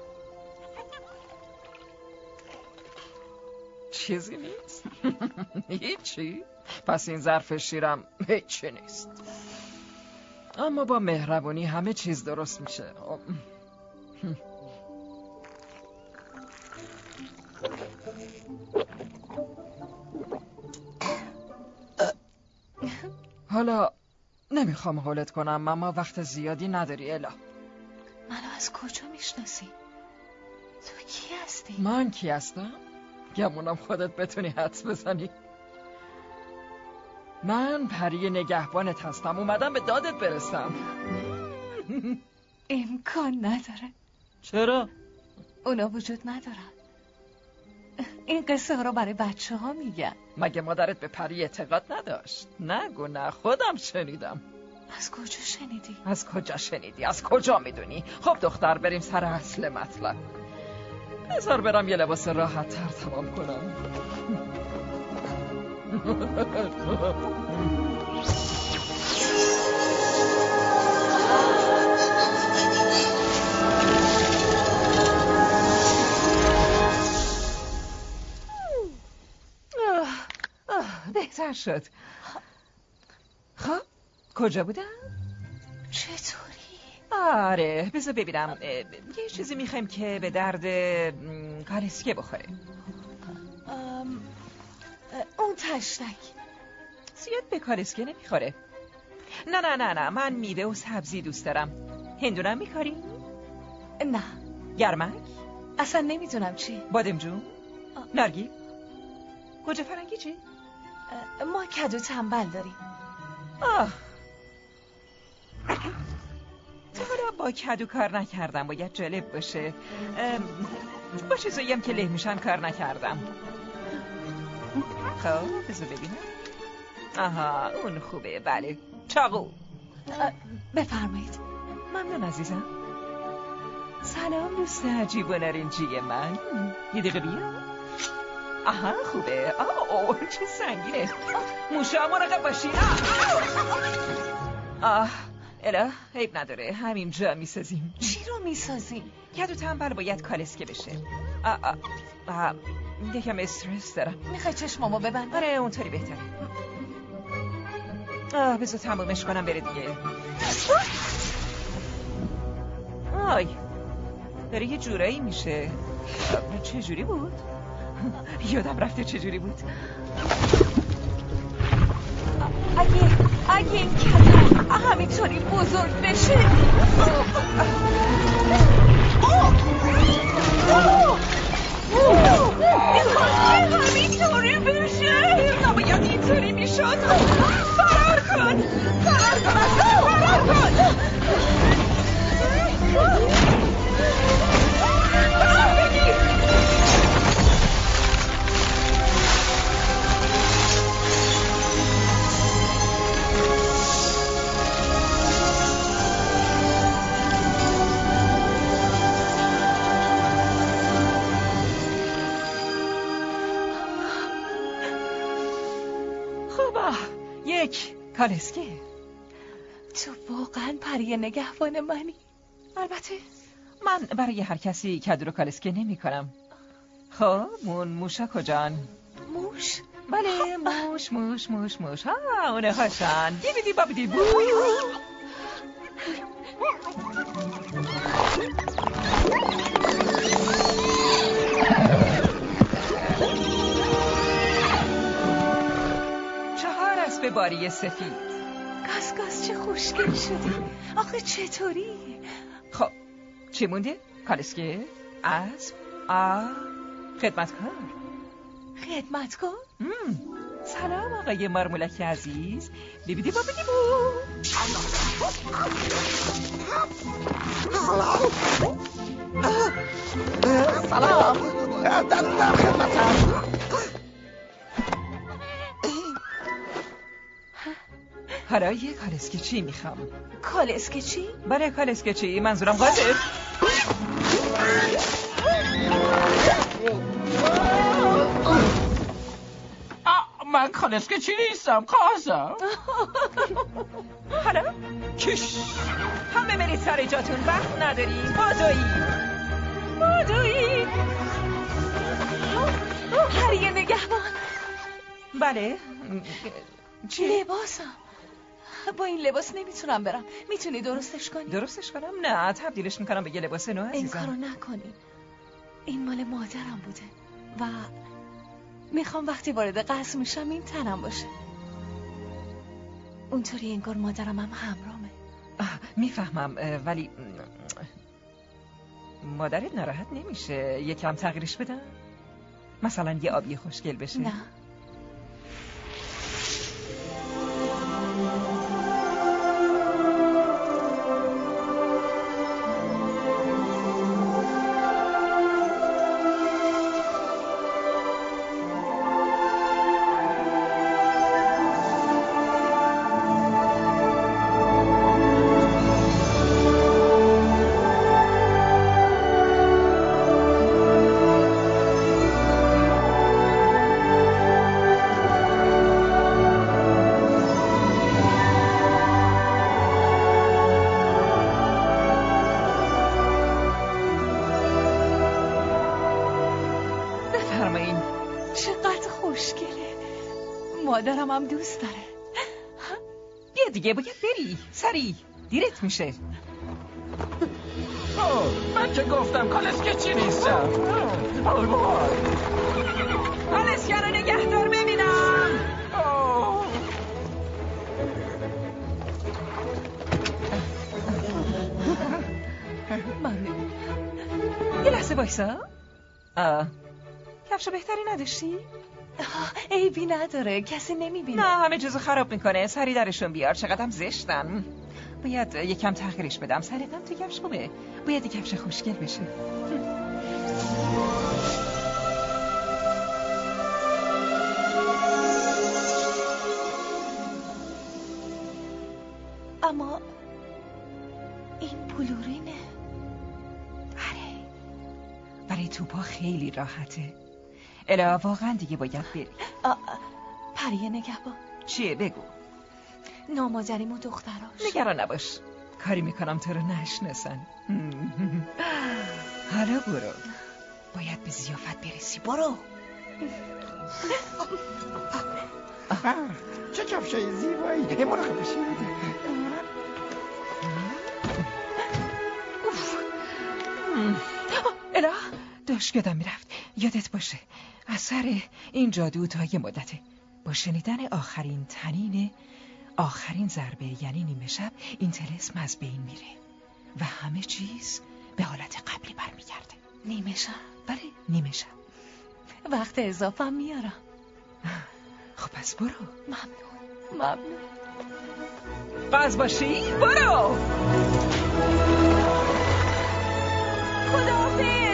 چیزی نیست؟ هیچی؟ پس این ظرف شیرم هیچی نیست. اما با مهربونی همه چیز درست میشه. حالا نمیخوام حولت کنم، اما وقت زیادی نداری الا. منو از کجا میشناسی؟ تو کی هستی؟ من کی هستم؟ گمونم خودت بتونی حدس بزنی. من پری نگهبانت هستم، اومدم به دادت برسم. امکان نداره. چرا؟ اونا وجود ندارن. این قصه ها رو برای بچه ها میگن. مگه مادرت به پری اعتقاد نداشت؟ نگو نه، خودم شنیدم. از کجا شنیدی؟ از کجا شنیدی؟ از کجا میدونی؟ خب دختر، بریم سر اصل مطلب. بذار برم یه لباس راحت تر تمام کنم. بهتر شد. خب کجا بودم؟ چطوری؟ آره بذار ببینم. یه چیزی میخوایم که به درد کالسکه بخوره. ام... اون تشتک زیاد به کالسکه نمیخوره. نه نه نه نه، من میوه و سبزی دوست دارم. هندونم میکاری؟ نه. گرمک؟ اصلا نمیدونم چی. بادمجون؟ نارگیل؟ گوجه فرنگی چی؟ ما کدو تنبل داریم. آه تا حالا با کدو کار نکردم، باید جالب باشه. با چیزایی هم که له میشن کار نکردم. خب بذار ببینم. آها اون خوبه. بله چاقو. بفرمایید. ممنون عزیزم. سلام دوست عجیب و نارنجی من. یه دقیقه بیا. آها خوبه. آه چه سنگینه. موشا مراقب باشی. آه اله عیب نداره، همینجا میسازیم. چی رو میسازیم؟ کدو تنبل باید کالسکه بشه. آه آه آه یکم استرس دارم. میخوای چشمامو ببند؟ آره اونطوری بهتره. آه بذار تمومش کنم بره دیگه. آی داره یه جورایی میشه. چه جوری بود؟ یادم رفته چه جوری بود. اگه اگه این کدو همینطوری بزرگ بشه. همینطوری بشه. نباید اینطوری میشد. فرار کن فرار کن فرار کن. یک کالسکه. تو واقعا پری نگهبان منی؟ البته من برای هر کسی کدو رو کالسکه نمی کنم. خب مون موشا کجان؟ موش؟ بله موش موش موش موش ها اونه هاشن. دیبیدی بابیدی بو. چهار اسب باری سفید. گاز گاز چه خوشگل شدی. آخه چطوری؟ خب چی مونده؟ کالسکه؟ اسب؟ آ خدمتکار. خدمتکار؟ سلام آقای مارمولک عزیز. بیبیدی با بیدی بو. سلام در در خدمتم. حالا یه کالسکه چی میخوام. کالسکه چی؟ بله کالسکه چی، منظورم قادر. من کالسکه چی نیستم قازم. حالا کش همه برید سر جاتون، وقت نداریم. بادایی بادایی پری نگهبان. بله چی؟ لباسم. با این لباس نمیتونم برم. میتونی درستش کنی؟ درستش کنم؟ نه تبدیلش میکنم به یه لباس نو عزیزم. این کارو نکنی. این مال مادرم بوده و میخوام وقتی وارد قصر میشم این تنم باشه. اونطوری انگار مادرم هم همرامه. میفهمم ولی مادرت ناراحت نمیشه یکم تغییرش بدم؟ مثلا یه آبی خوشگل بشه؟ نه مادرم هم دوست داره. بیا دیگه باید بری سری دیرت میشه. من که گفتم کالسکه چی نیستم. کالسکه رو نگهدار ببینم. ممنون. یه لحظه بایستا. کفش بهتری نداشتی؟ عیبی نداره کسی نمیبینه. نه همه جزو خراب میکنه. سری درشون بیار. چقدرم زشتن. باید یکم تغییرش بدم. سلیقه‌م تو کفش خوبه، باید یک کفش خوشگل بشه. اما این بلورینه. آره، برای توپا خیلی راحته. الا واقعا دیگه باید بری. پریه نگهبان. چیه بگو؟ نامادریم و دختراش. نگران نباش، کاری میکنم تو رو نشناسن. حالا برو، باید به ضیافت برسی. برو. چه کفشای زیبایی. مراقب باشید. الا داشت یادم میرفت، یادت باشه اثر این جادو تا یه مدته. با شنیدن آخرین تنین آخرین ضربه یعنی نیمه شب این طلسم از بین میره و همه چیز به حالت قبلی برمیگرده. نیمه شب؟ بله نیمه شب. وقت اضافه میارم. خب پس برو. ممنون ممنون. باز باشی برو. خداحافظ.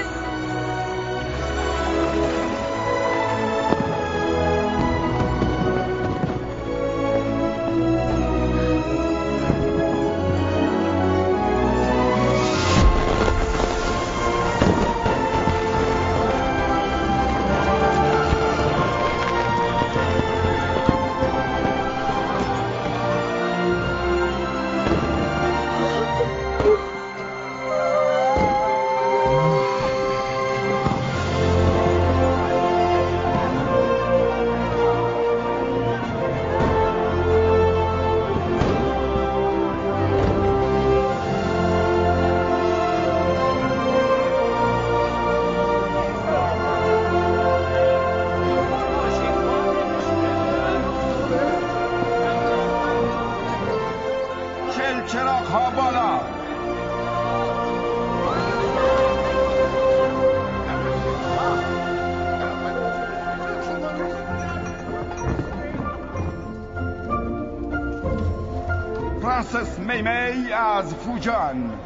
پرنسس میمی از فوجان،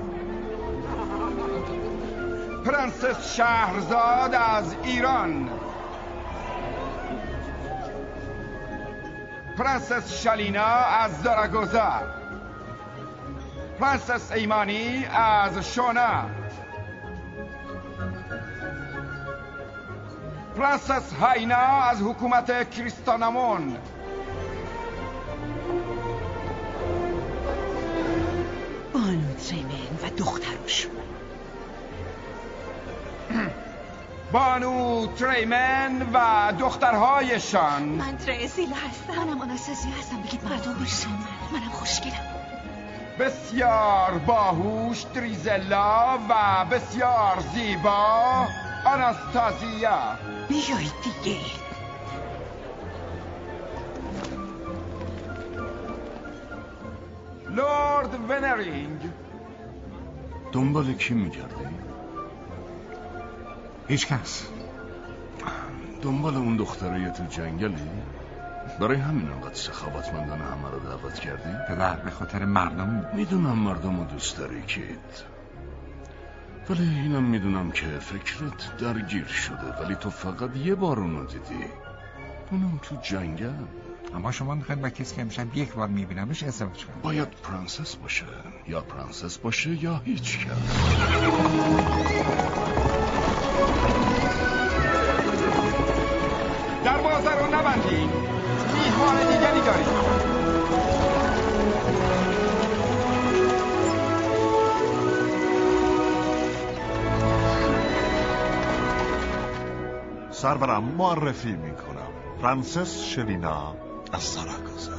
پرنسس شهرزاد از ایران، پرنسس شالینا از زاراگوزا، پرنسس ایمانی از شونا، پرنسس هاینا از حکومت کریستانامون، بانو تریمن و دخترشون. بانو تریمن و دخترهایشان. من تریزیل هستم. منم آناستازیا هستم. بگید مردم بشن. منم خوشگلم. بسیار باهوش تریزلا و بسیار زیبا آناستازیا. بیایید دیگه. لورد ونرینگ. دنبال کی میگردی؟ هیچ کس. دنبال اون دختره تو جنگلی؟ برای همین انقدر سخاوتمندانه همه رو دعوت کردی؟ پدر به خاطر مردم. میدونم مردم رو دوست داری کیت، ولی اینم میدونم که فکرت درگیر شده، ولی تو فقط یه بار اونو دیدی، اونم تو جنگل. اما شما میخواید با کسی که امشب یک بار میبینمش ازدواج کنید. باید پرنسس باشه، یا پرنسس باشه یا هیچ کس. دروازه رو نبندین، میهمان دیگری داریم. سرورم معرفی میکنم، پرنسس شلینا از زاراگوزا.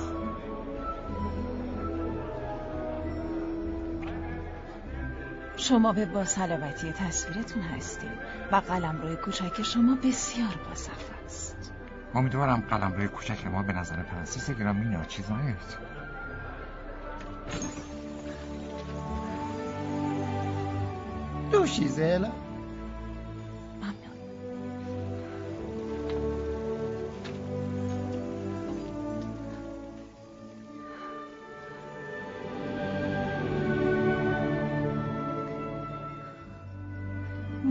شما به باسلامتی تصویرتون هستید و قلمرو کوچک شما بسیار باصف است. امیدوارم قلمرو کوچک ما به نظر پرنسس گرامی ناچیز نیست. دوشیزل.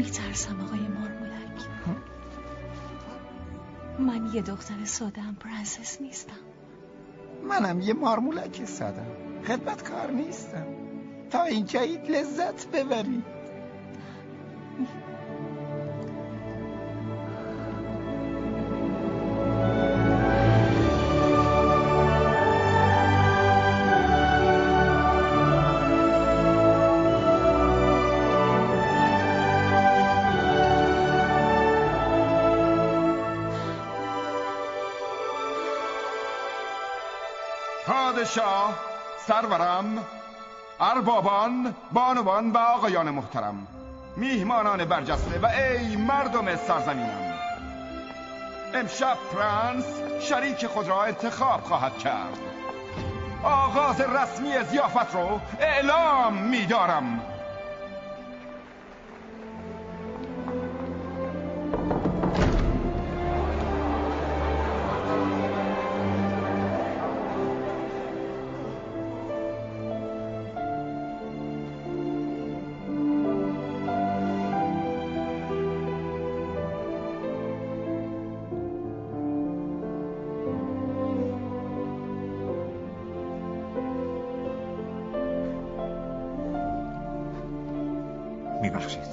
میترسم آقای مارمولک. من یه دختر ساده‌ام، پرنسس نیستم. منم یه مارمولک ساده‌ام، خدمتکار نیستم. تا اینجایید لذت ببری. پادشاه، سرورم، اربابان، بانوان و آقایان محترم، میهمانان برجسته و ای مردم سرزمینم، امشب پرنس شریک خود را انتخاب خواهد کرد. آغاز رسمی ضیافت رو اعلام می‌دارم. میبخشید.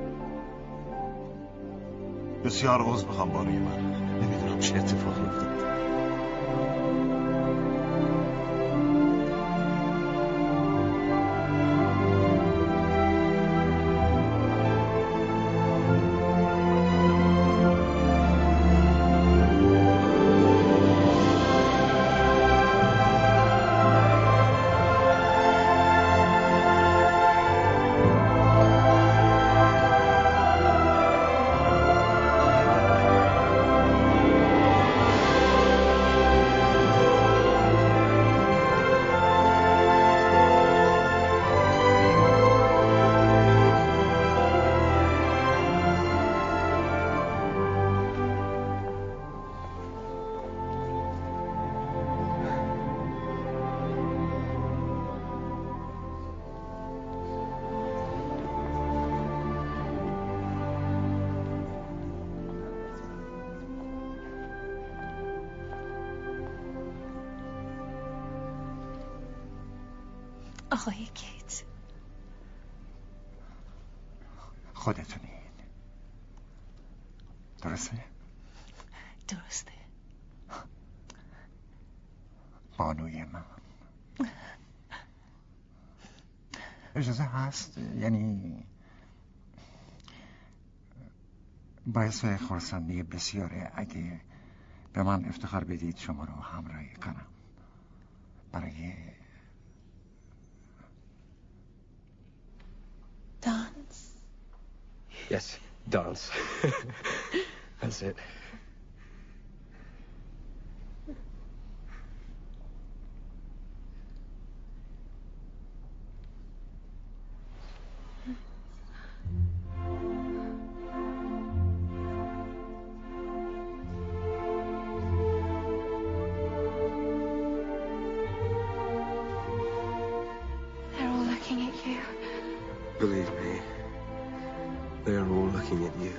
بسیار عذر میخوام بانوی من، نمیدونم چه اتفاقی افتاد. آقای کیت، خودتونین، درسته؟ درسته. بانوی من اجازه هست؟ یعنی باعث خرسندی بسیاره اگه به من افتخار بدید شما رو همراهی کنم برای dance. Yes, dance. That's it. They're all looking at you. Believe me, they are all looking at you.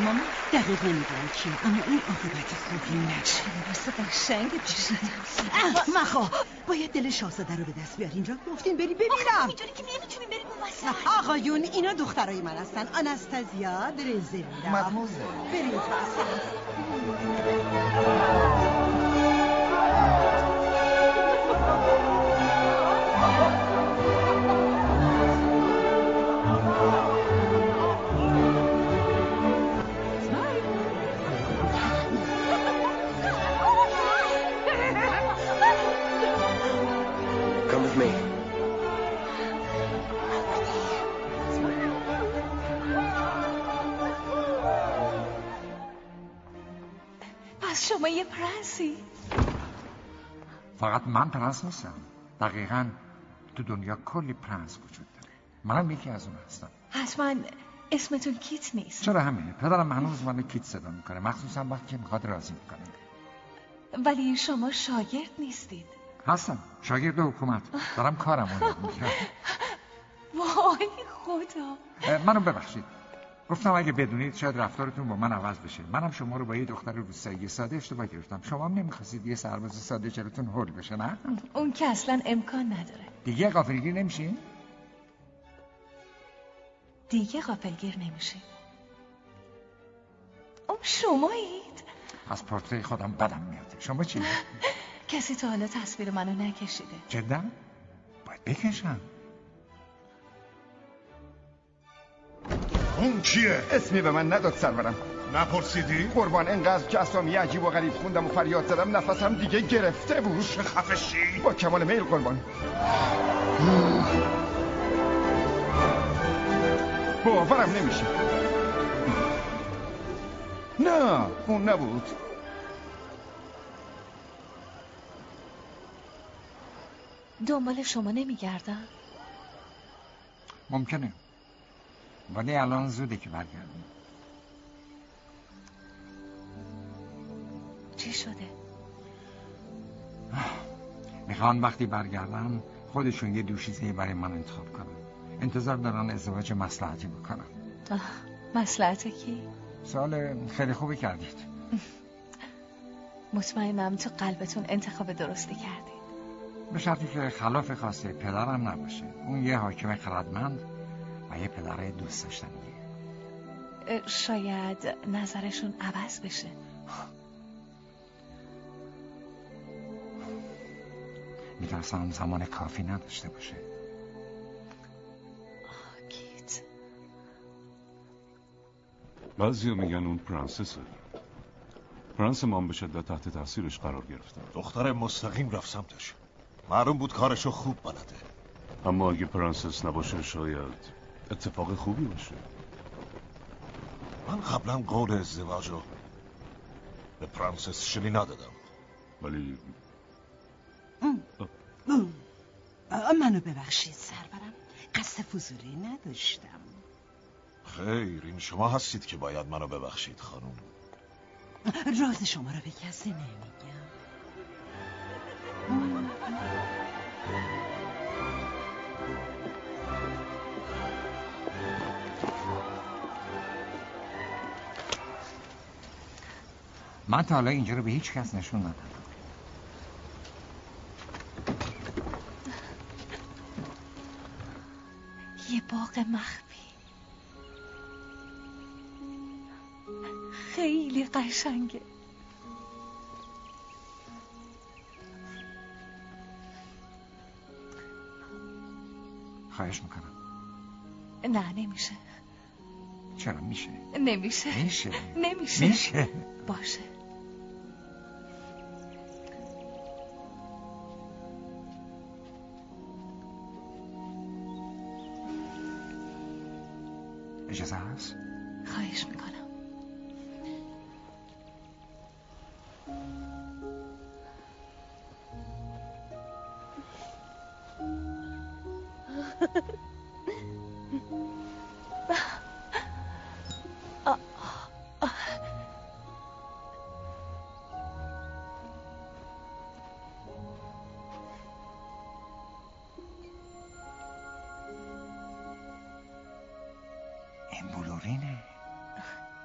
ماما دقیق نمیدونم کیم، اما این عاقبت خوبی نشه. واسه قشنگ بشه. مخا باید دل شاهزاده رو به دست بیارین. اینجا گفتین بری ببینم. آخه اینجوری که نمیتونیم بریم اون وسط. آقایون اینا دخترای من هستن. آناستازیا، درزلدا. مدموزه برید وسط. Come with me. پس شما یه پرنسی؟ فقط من پرنس نیستم. دقیقاً تو دنیا کلی پرنس وجود داره. منم یکی از اون هستم. حتما اسمتون کیت نیست. چرا همینه؟ پدرم هنوز منو کیت صدا میکنه، مخصوصا وقتی که میخواد راضی میکنه. ولی شما شاگرد نیستید. هستم شاگرد حکومت، دارم کارمو میکنم. وای خدا. منو ببخشید، گفتم اگه بدونید شاید رفتارتون با من عوض بشه. منم شما رو با یه دختر روستایی ساده اشتباه گرفتم. شما هم نمیخواستید یه سرباز ساده چراتون هول بشه، نه؟ اون که اصلا امکان نداره. دیگه غافلگیر نمیشین؟ دیگه غافلگیر نمیشین. اون شمایید؟ از پورتری خودم بدم میاد. شما چی؟ کسی تا حالا تصویر منو نکشیده. جدا؟ باید بکشم. اون کیه؟ اسمی به من نداد سرورم. نپرسیدی؟ قربان اینقدر که اسامی عجیب و غریب خوندم و فریاد زدم نفسم دیگه گرفته بود. چه خفشی؟ با کمال میل قربان. باورم نمیشه. نه اون نبود. دنبال شما نمیگردم؟ ممکنه، ولی الان زوده که برگردیم. چی شده؟ میخوان وقتی برگردم خودشون یه دوشیزه برای من انتخاب کنن. انتظار دارن ازدواج مصلحتی بکنن. مصلحت کی؟ سوال خیلی خوبی کردید. مطمئنم تو قلبتون انتخاب درستی کردید. به شرطی که خلاف خواسته پدرم نباشه. اون یه حاکم خردمند و یه پدر دوست داشتنیه. شاید نظرشون عوض بشه. میترسم زمان کافی نداشته باشه. کیت بعضی میگن اون پرنسسه. پرنس ما به شدت تحت تاثیرش قرار گرفته. دختر مستقیم رفت سمتش. معلوم بود کارشو خوب بلده. اما اگه پرنسس نباشه شاید اتفاق خوبی باشه. من قبلا قول ازدواج رو به پرنسس شلی ندادم. ولی منو ببخشید سرورم، قصد فضولی نداشتم. خیر، این شما هستید که باید منو ببخشید خانم. راز شما رو به کسی نمیگم. من تا حالا اینجا رو به هیچ کس نشون ندادم. یه باغ مخفی خیلی قشنگه. خواهش میکنم. نه نمیشه. چرا میشه؟ نمیشه. میشه. نمیشه. میشه. باشه. اجازه هست؟ خواهش میکنم.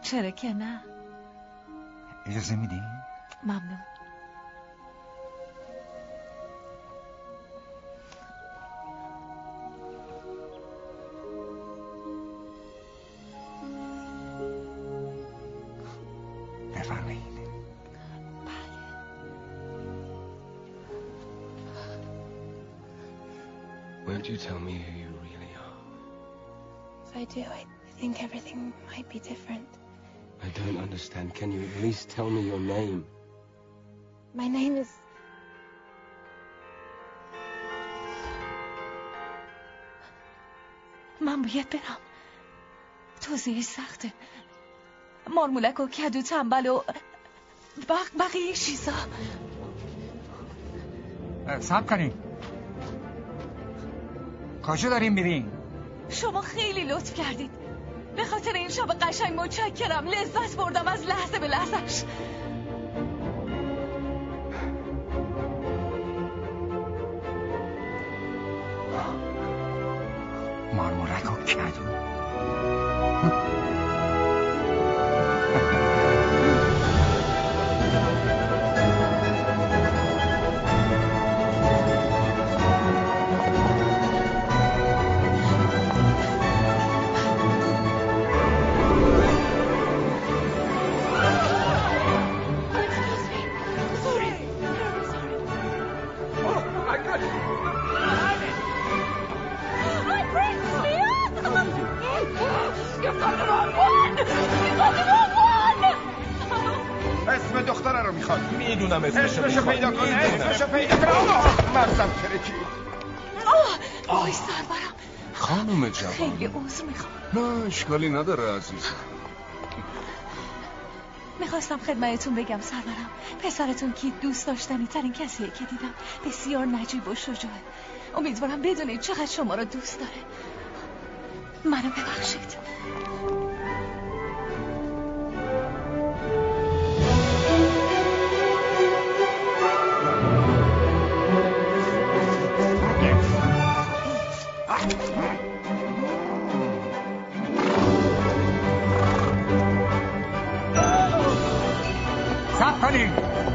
چرا که نه. اجازه میدی؟ ممنون. بفرمایید. Won't you tell me who you really are? If I do, I think everything might be different. I don't understand. Can you at least tell me your name? My name is... من باید برم. توضیحش سخته. مارمولک و کدو تنبل و بق بقیه چیزا. صبر کنین. کجا داریم میرین؟ شما خیلی لطف کردید. به خاطر این شب قشنگ متشکرم. لذت بردم از لحظه به لحظهش. مارمولک و کدو. اسم دختره رو میخواد. میدونم اسمشو اسمشو پیدا کن. اسمشو پیدا کن. آه مرزم ترکی. آه وای سربرم. خانم جوان خیلی عذر میخوام. نه اشکالی نداره عزیزم. میخواستم خدمتتون بگم سرورم، پسرتون کیت دوست داشتنی ترین کسیه که دیدم. بسیار نجیب و شجاعه. امیدوارم بدونید چقدر شما رو دوست داره. منو ببخشید. صبر کنین.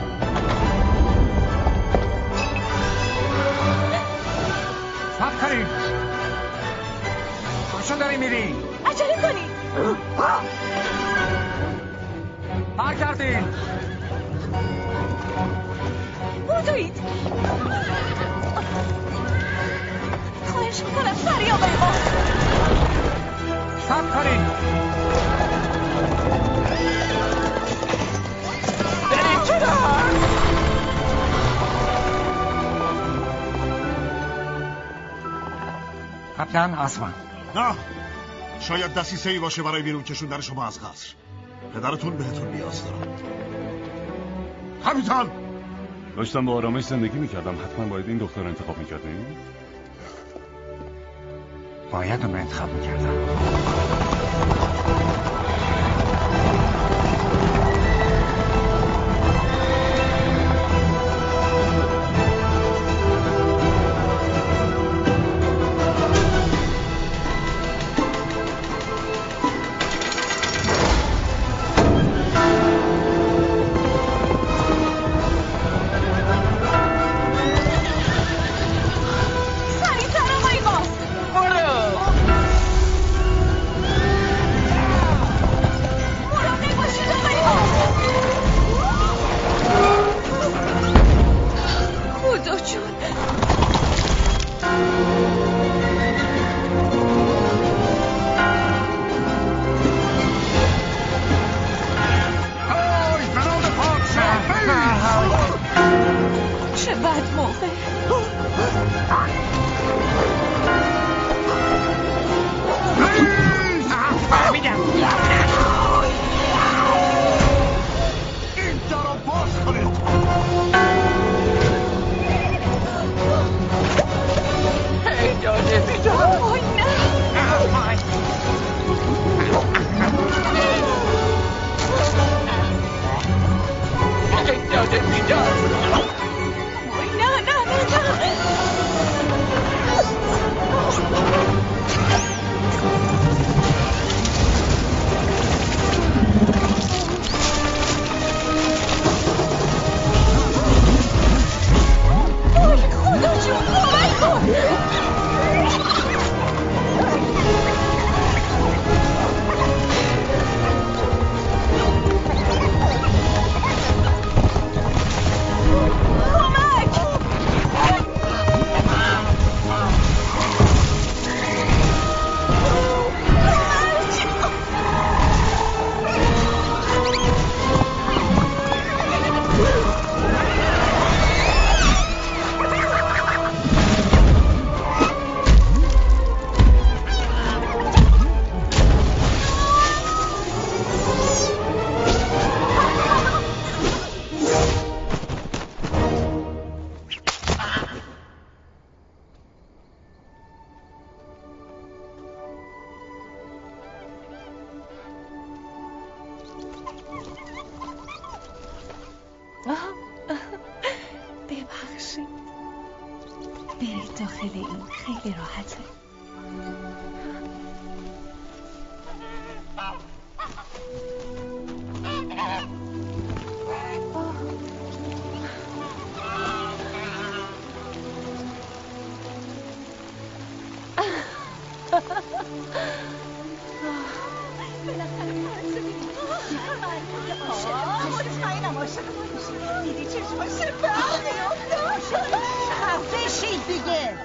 صبر کنین. کجا داری میری؟ عجله کنین. برگردین. بودوید. خواهش میکنم سریع آقای ما. صبر کنین. بریم کنار. کاپیتان آسمان. نه، شاید دسیسه‌ای باشه برای بیرون کشوندن شما از قصر. پدرتون بهتون نیاز دارد. کاپیتان، داشتم با آرامش زندگی میکردم. حتما باید این دختر انتخاب میکردیم. باید اون انتخاب میکردم. برید داخل این، خیلی راحته. دیدی چشماشه برده افتاد خفه شید دیگه.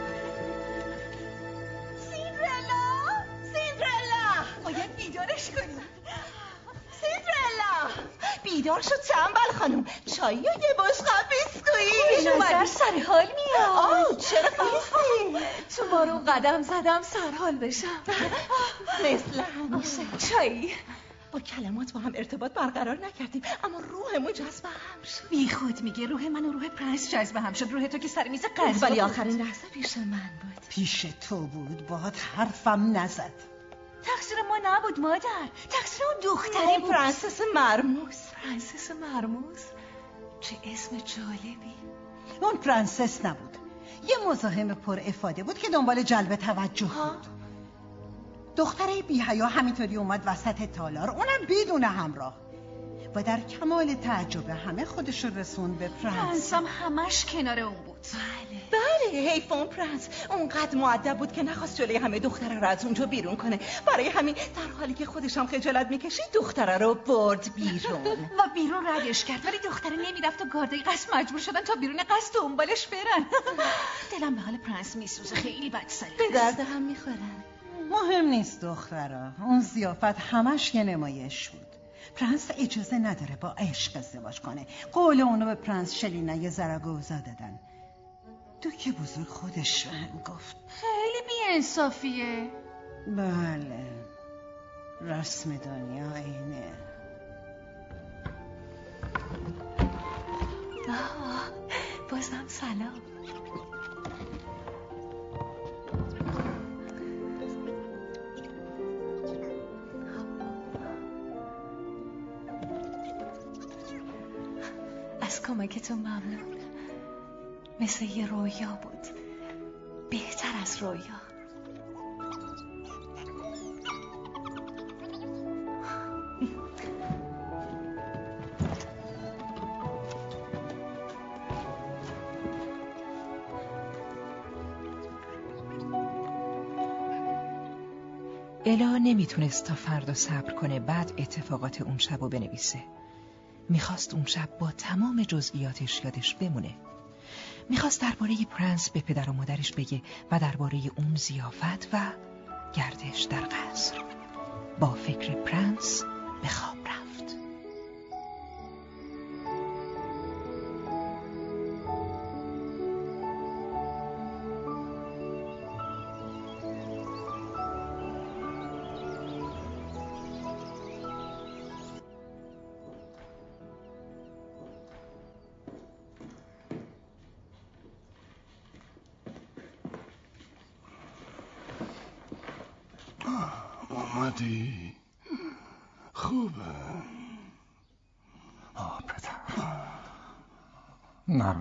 سیندرلا سیندرلا باید بیدارش کنیم. سیندرلا بیدار شد تنبل خانم. چای یا یه بشقاب بیسکویت؟ به نظر سر حال میاد. آه چرا خیستی؟ تو بارون قدم زدم سر حال بشم. مثل همیشه. چایی؟ با کلمات با هم ارتباط برقرار نکردیم اما روحمون جذب هم شد. بی خود میگه روح من و روح پرنس جذب هم شد. روح تو که سر میز غذا ولی آخرین لحظه پیش من بود. پیش تو بود. باهات حرفم نزد. تقصیر ما نبود مادر، تقصیر اون دختری اون بود. پرنسس مرموز. پرنسس مرموز؟ چه اسم جالبی. اون پرنسس نبود، یه مزاحم پر افاده بود که دنبال جلب توجه بود. دختره بی‌حیا همینطوری اومد وسط تالار، اونم بدون همراه و در کمال تعجب همه خودش رو رسوند به پرنس. پرنسم همش کنار اون بود. بله بله حیف اون پرنس اونقدر مؤدب بود که نخواست جلوی همه دختره رو از اونجا بیرون کنه. برای همین در حالی که خودش هم خجالت میکشید دختره رو برد بیرون. و بیرون ردش کرد ولی دختره نمیرفت و گاردای قصد مجبور شدن تا بیرون قصد دنبالش برن. دلم به حال پرنس میسوزه، خیلی بد سلیقه است. به درد هم میخورن. مهم نیست دخترا، اون ضیافت همش یه نمایش بود. پرنس اجازه نداره با عشق ازدواج کنه. قول اونو به پرنس شلینا یه ذره گوزا دادن. دوک بزرگ خودش رو هم گفت. خیلی بی‌انصافیه. بله رسم دنیا اینه. آه بازم سلام. از کمکتون ممنون. مثل یه رویا بود، بهتر از رویا. الا نمیتونست تا فردا صبر کنه بعد اتفاقات اون شب رو بنویسه. میخواست اون شب با تمام جزئیاتش یادش بمونه. میخواست درباره پرنس به پدر و مادرش بگه و درباره اون ضیافت و گردش در قصر. با فکر پرنس به خواب رفت. اومدی؟ خوبه. آه پدر نرو.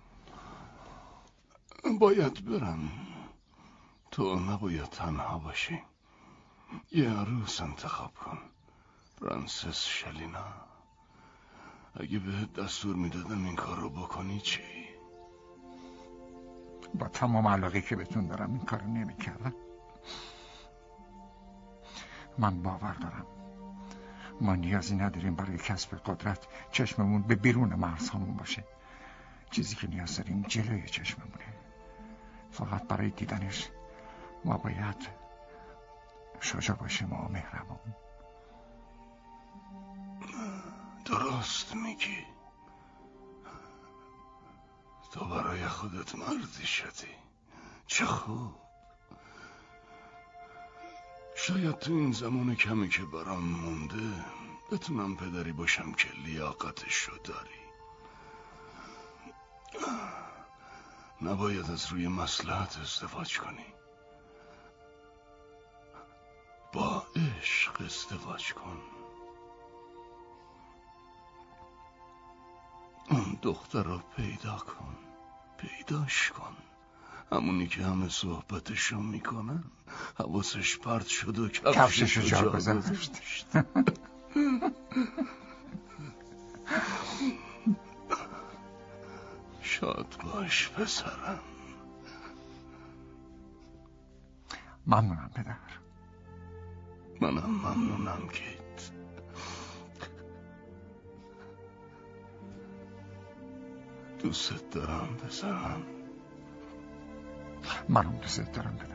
باید برم. تو نباید تنها باشی. یه عروس انتخاب کن. پرنسس شلینا. اگه بهت دستور میدادم این کار رو بکنی چی؟ با تمام علاقه که بهتون دارم این کار رو نمی کردم. من باور دارم ما نیازی نداریم برای کسب قدرت چشممون به بیرون مرزهامون باشه. چیزی که نیاز داریم جلوی چشممونه. فقط برای دیدنش ما باید شجاع باشیم و مهربون. درست میگی. تو برای خودت مردی شدی. چه خوب. شاید تو این زمان کمی که برام مونده بتونم پدری باشم که لیاقتشو داری. نباید از روی مصلحت ازدواج کنی. با عشق ازدواج کن. اون دختر رو پیدا کن. پیداش کن. همونی که همه صحبتشو میکنن حواسش پرت شد و کفششو جا گذاشت. گذاشت. شاد باش پسرم. ممنونم پدر. منم ممنونم کیت. دوست دارم پسرم. منم دوست دارم پدر.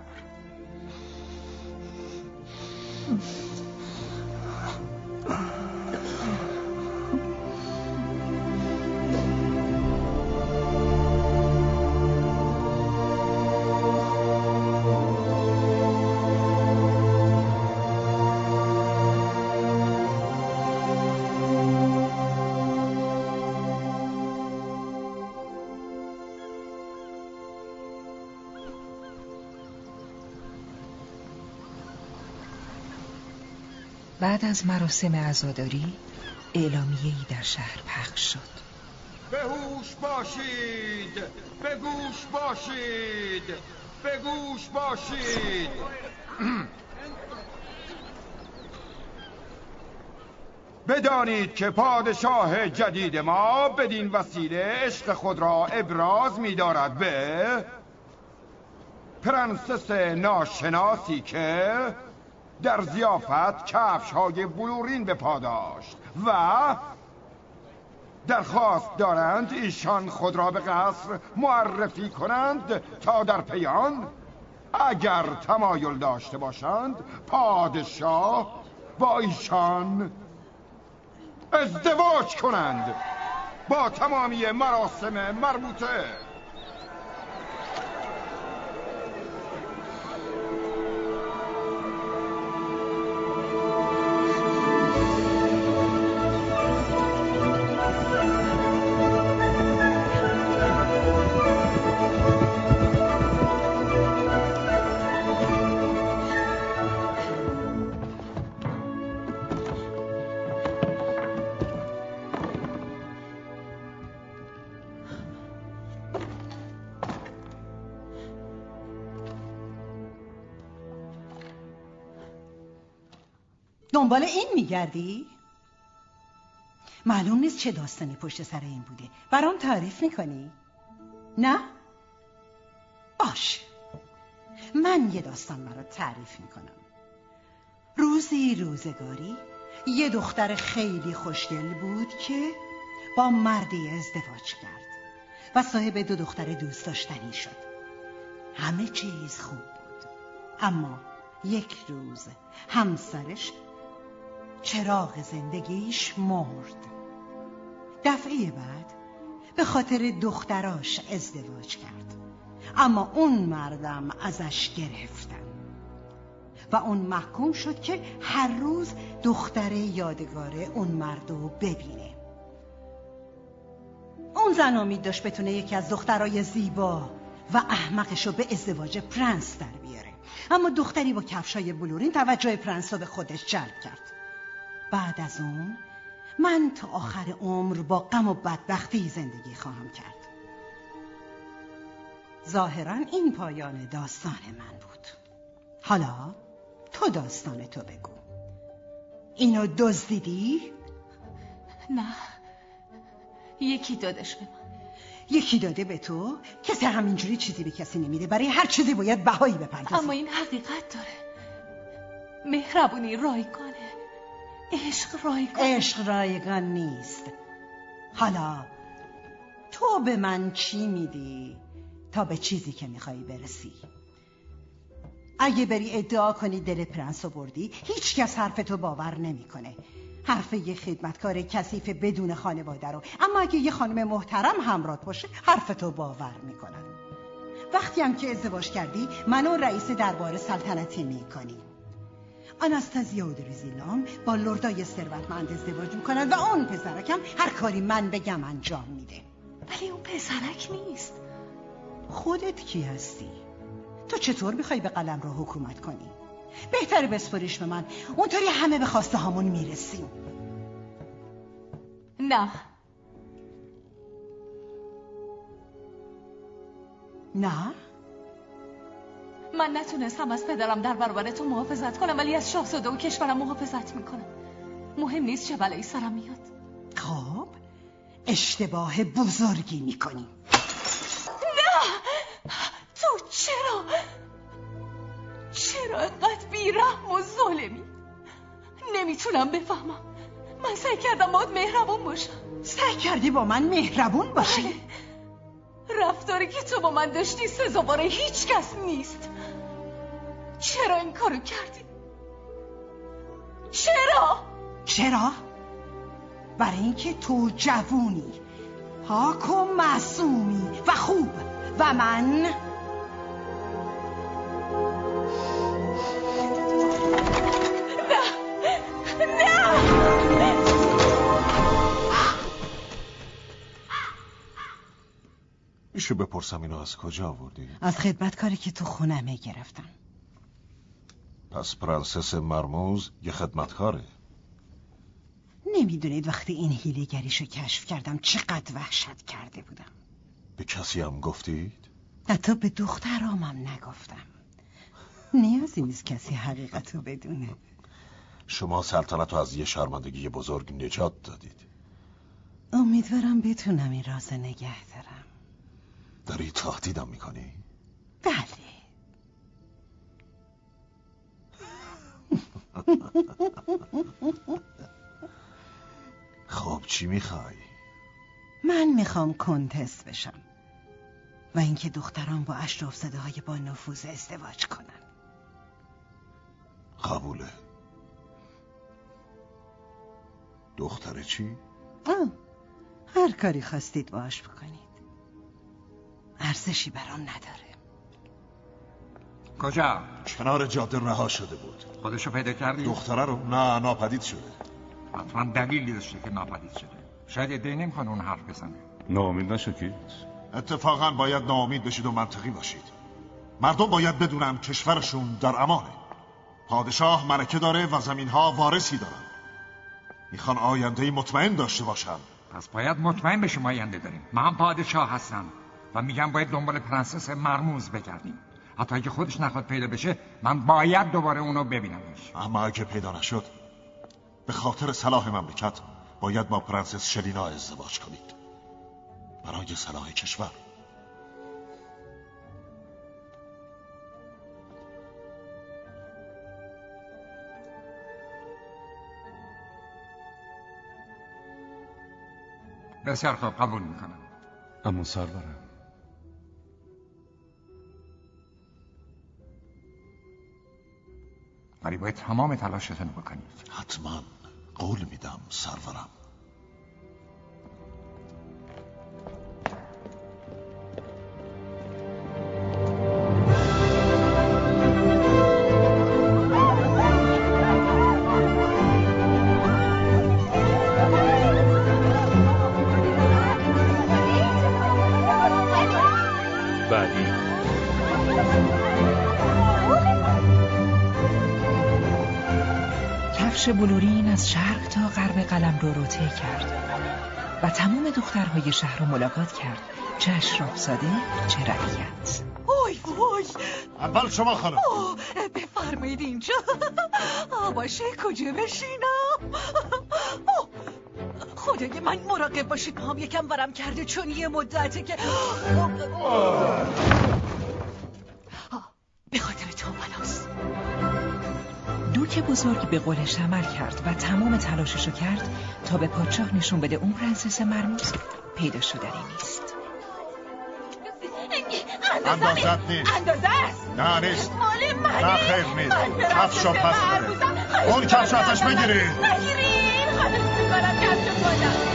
بعد از مراسم عزاداری اعلامیه‌ای در شهر پخش شد. به هوش باشید، به گوش باشید، به گوش باشید. بدانید که پادشاه جدید ما بدین وسیله عشق خود را ابراز می‌دارد به پرنسس ناشناسی که در ضیافت کفش های بلورین به پا داشت و درخواست دارند ایشان خود را به قصر معرفی کنند تا در پیان اگر تمایل داشته باشند پادشاه با ایشان ازدواج کنند با تمامی مراسم مربوطه. دنبال این میگردی؟ معلوم نیست چه داستانی پشت سر این بوده. برام تعریف میکنی؟ نه؟ باش، من یه داستان برات تعریف میکنم. روزی روزگاری یه دختر خیلی خوشگل بود که با مردی ازدواج کرد و صاحب دو دختر دوست داشتنی شد. همه چیز خوب بود، اما یک روز همسرش چراغ زندگیش مرد. دفعه بعد به خاطر دختراش ازدواج کرد، اما اون مردم ازش گرفتن و اون محکوم شد که هر روز دختر یادگار اون مرد رو ببینه. اون زن امید داشت بتونه یکی از دخترای زیبا و احمقش رو به ازدواج پرنس در بیاره، اما دختری با کفشای بلورین توجه پرنس رو به خودش جلب کرد. بعد از اون من تا آخر عمر با غم و بدبختی زندگی خواهم کرد. ظاهراً این پایان داستان من بود. حالا تو داستان تو بگو. اینو دزدیدی؟ نه، یکی دادش به من. یکی داده به تو؟ کسی همینجوری چیزی به کسی نمیده. برای هر چیزی باید بهایی بپردازی. اما این حقیقت داره. مهربونی رایگانه، عشق رایگان. عشق رایگان نیست. حالا تو به من چی میدی تا به چیزی که میخوایی برسی؟ اگه بری ادعا کنی دل پرنس رو بردی، هیچ کس حرف تو باور نمیکنه. حرف یه خدمتکار کثیف بدون خانواده رو. اما اگه یه خانم محترم همراهت باشه حرف تو باور میکنن. وقتی هم که ازدواج کردی منو رئیس دربار سلطنتی میکنی. آناستازیا و دریزیلام با لردای ثروتمند ازدواج میکنن و اون پسرکم هر کاری من بگم انجام میده. ولی اون پسرک نیست. خودت کی هستی؟ تو چطور میخوای به قلمرو حکومت کنی؟ بهتره بسپاریش به من، اونطوری همه به خواسته هامون میرسیم. نه نه؟ من نتونستم از پدرم در برابر تو محافظت کنم، ولی از شاهزاده و کشورم محافظت میکنم. مهم نیست چه بلایی سرم میاد. خب اشتباه بزرگی میکنی. نه، تو چرا چرا اینقدر بیرحم و ظالمی؟ نمیتونم بفهمم. من سعی کردم باید مهربون باشم. سعی کردی با من مهربون باشی؟ بله. رفتاری که تو با من داشتی سزاوار هیچ کس نیست. چرا این کارو کردی؟ چرا؟ چرا؟ برای اینکه تو جوونی، پاک و معصومی و خوب، و من میشه بپرسم اینو از کجا آوردی؟ از خدمتکاری که تو خونمه گرفتم. پس پرنسس مرموز یه خدمتکاره؟ نمیدونید وقتی این حیله‌گریشو کشف کردم چقدر وحشت کرده بودم. به کسی هم گفتید؟ حتی به دخترامم نگفتم. نیازی نیست کسی حقیقتو بدونه. شما سلطنت رو از یه شرمندگی بزرگ نجات دادید. امیدوارم بتونم این راز نگه دارم. داری تهدیدم میکنی؟ بله. خب چی میخوای؟ من میخوام کنتس بشم و اینکه دختران با اشرافزاده های با نفوذ ازدواج کنن. قبوله. دختر چی؟ آه. هر کاری خواستید باش بکنید. ارزشی برام نداره. کجا؟ کنار جاده رها شده بود. خودشو پیدا کردی؟ دختره رو نه، ناپدید شده. حتما دلیلی داشته که ناپدید شده. شاید ادعی نمی‌کنه اون حرف بزنه. ناامید نشید. اتفاقا باید ناامید بشید و منطقی باشید. مردم باید بدونن کشورشون در امانه. پادشاه ملکه داره و زمین‌ها وارثی دارن. میخوان آینده‌ای مطمئن داشته باشن. پس باید مطمئن بشیم آینده داریم. من پادشاه هستم و میگم باید دنبال پرنسس مرموز بگردیم. حتی اگه خودش نخواد پیدا بشه، من باید دوباره اونو ببینمش. اما اگه پیدا نشد، به خاطر صلاح مملکت باید با پرنسس شلینا ازدواج کنید. برای صلاح کشور. بسیار خوب، قبول میکنم. اما سرورم، ولی باید تمام تلاشتون بکنید. حتما، قول میدم سرورم. کفش بلورین از شرق تا غرب قلمرو رو طی کرد و تمام دخترهای شهر رو ملاقات کرد، چه اشرافزاده چه رعیت. وای وای، اول شما خانم. بفرمایید اینجا. باشه، کجا بشینم؟ خدای من، مراقب باشید پام یکم ورم کرده، چون یه مدته که به خاطر تو بلاست. دوک بزرگ به قولش عمل کرد و تمام تلاششو کرد تا به پادشاه نشون بده اون پرنسس مرموز پیدا شدنی نیست. اندازت نیست. اندازه است. نه نیست. مال منه. نه خیر نیست. کفشو پس بده. اون کفش ازش بگیرید. نگیرین. خواهش میکنم کفشو کنم.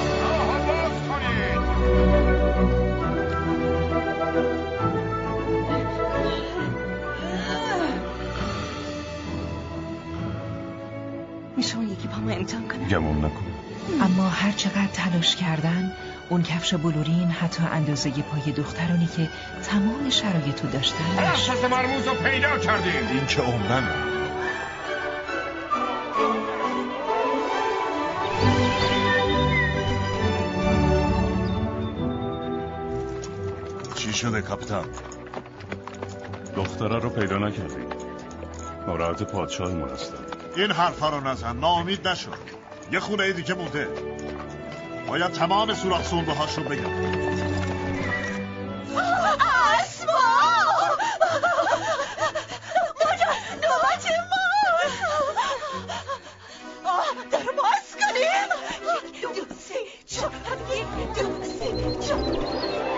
میشه اون یکی پامو امتحان کنم؟ گمون نکن. اما هر چقدر تلاش کردن، اون کفش بلورین حتی اندازه پای دخترانی که تمام شرایطو داشتن نشد. پرنسس مرموز رو پیدا کردیم. این که عمرن. چی شده کاپیتان؟ دختره رو پیدا نکردی. ناراحت پادشاهمون هستن. این حرفا رو نزن، ناامید نشو. یه خونه دیگه مونده. باید تمام سوراخ سنبه هاش رو بگم. اسما مادر نوبت ما در باز کنیم. یک دو سه چهار یک دو سه چهار.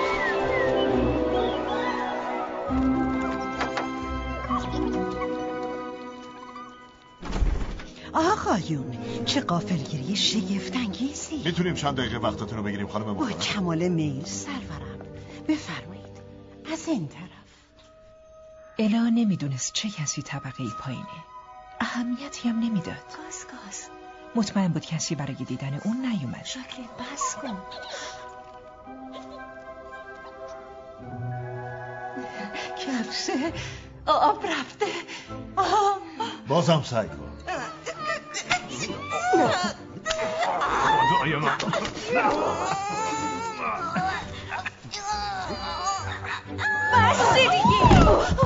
آقایون چه غافلگیری شگفت‌انگیزی. میتونیم چند دقیقه وقتتون رو بگیریم خانم با محترم؟ کمال میل سرورم. بفرمایید از این طرف. الا نمیدونست چه کسی طبقه ای پایینه. اهمیتی هم نمیداد. گاز گاز مطمئن بود کسی برای دیدن اون نیومد. شکلی بس کن. کفشه آب رفته. آب بازم سعی کن. خدای من. بس دیگه.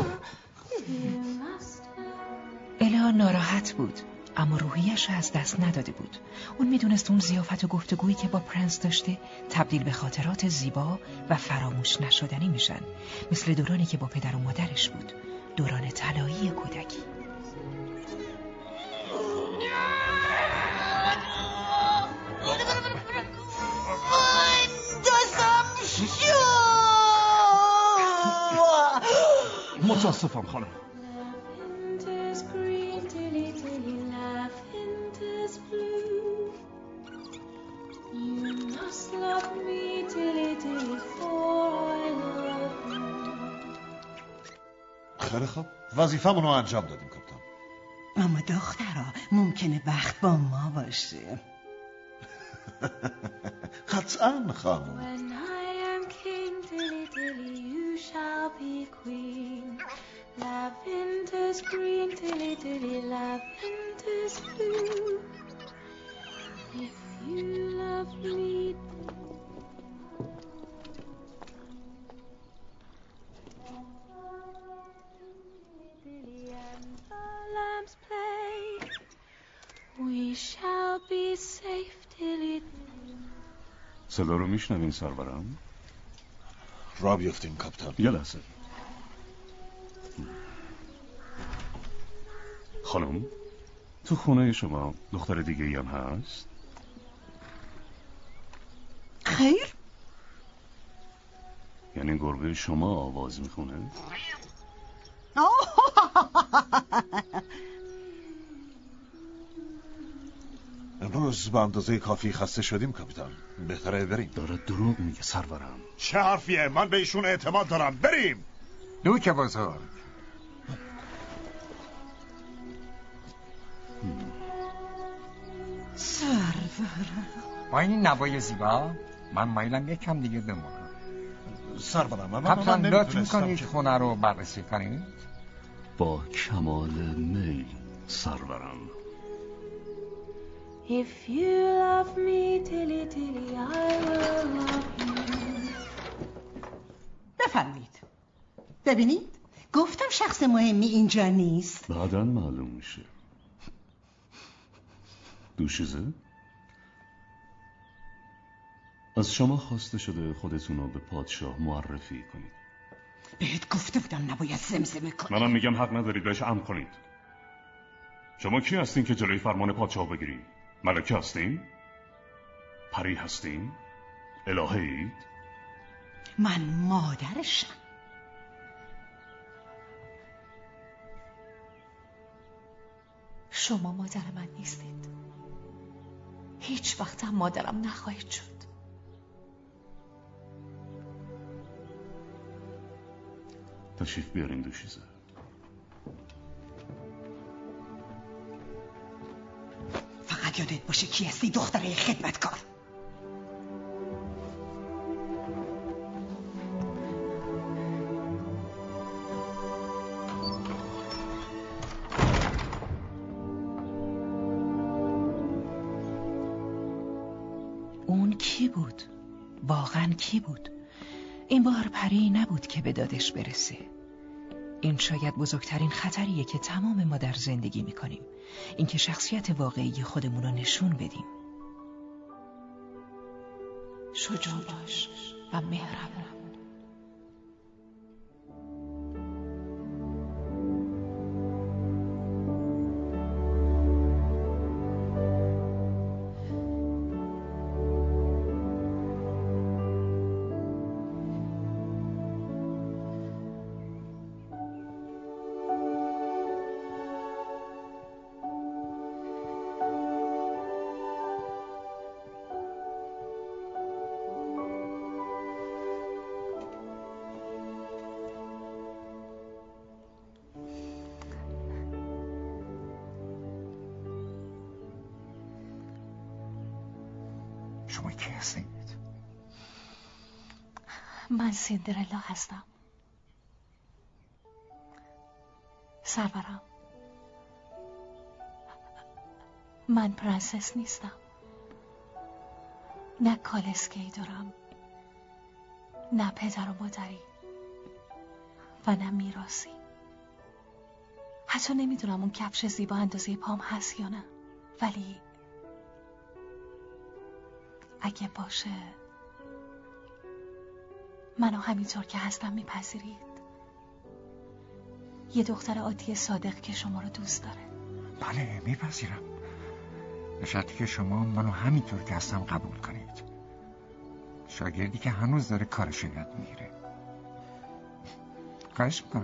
الا ناراحت بود اما روحیش از دست نداده بود. اون میدونست اون ضیافت و گفتگویی که با پرنس داشته تبدیل به خاطرات زیبا و فراموش نشدنی میشن، مثل دورانی که با پدر و مادرش بود، دوران طلایی کودکی. متاسفم خانم. خیلی خوب، وظیفمون رو انجام دادیم کاپیتان. اما دخترا ممکنه وقت با ما باشه. قطعاً خانم. Lavender's green, dilly dilly, lavender's blue. If you love me, dilly and the lambs play. We shall be safe, dilly dilly. صدا رو میشنوین سرورم؟ را بیفتیم کاپیتان. یه لحظه. خانم تو خونه شما دختر دیگه ای هم هست؟ خیر؟ یعنی گربه شما آواز میخونه؟ امروز به اندازه کافی خسته شدیم کاپیتان. بهتره بریم. داره دروغ میگه سرورم. چه حرفیه؟ من به ایشون اعتماد دارم. بریم. دوک بزرگ. سرورم با این نوای زیبا من مایلم یکم دیگه بمونم. سرورم من کاپیتان لطف نمیتونستم میکنید که... خونه رو بررسی کنید؟ با کمال میل سرورم. If you love me, dilly dilly, I will love you. بفرمایید. ببینید گفتم شخص مهمی اینجا نیست. بعداً معلوم میشه. دوشیزه؟ از شما خواسته شده خودتون رو به پادشاه معرفی کنید. بهت گفته بودم نباید زمزمه کنی. منم میگم حق ندارید بهش امر کنید. شما کی هستین که جلوی فرمان پادشاه بگیرید؟ ملکه هستین؟ پری هستین؟ الهه اید؟ من مادرشم. شما مادر من نیستید. هیچ وقت هم مادرم نخواهید شد. تشریف بیارین دوشیزه. فقط یادت باشه کی هستی دختره خدمتکار. اون کی بود؟ واقعا کی بود؟ این بار پری نبود که به دادش برسه. این شاید بزرگترین خطریه که تمام ما در زندگی میکنیم، اینکه شخصیت واقعی خودمون رو نشون بدیم. شجاع باش و مهربان. شما کی هستید؟ من سیندرلا هستم. سرورم، من پرنسس نیستم. نه کالسکی دارم، نه پدر و مادری و نه میراثی. حتی نمیدونم اون کفش زیبا اندازه پام هست یا نه، ولی اگه باشه منو همینطور که هستم میپذیرید. یه دختر عادی صادق که شما رو دوست داره. بله میپذیرم، به شرطی که شما منو همینطور که هستم قبول کنید. شاگردی که هنوز داره کارش یاد میگیره. خواهش میکنم.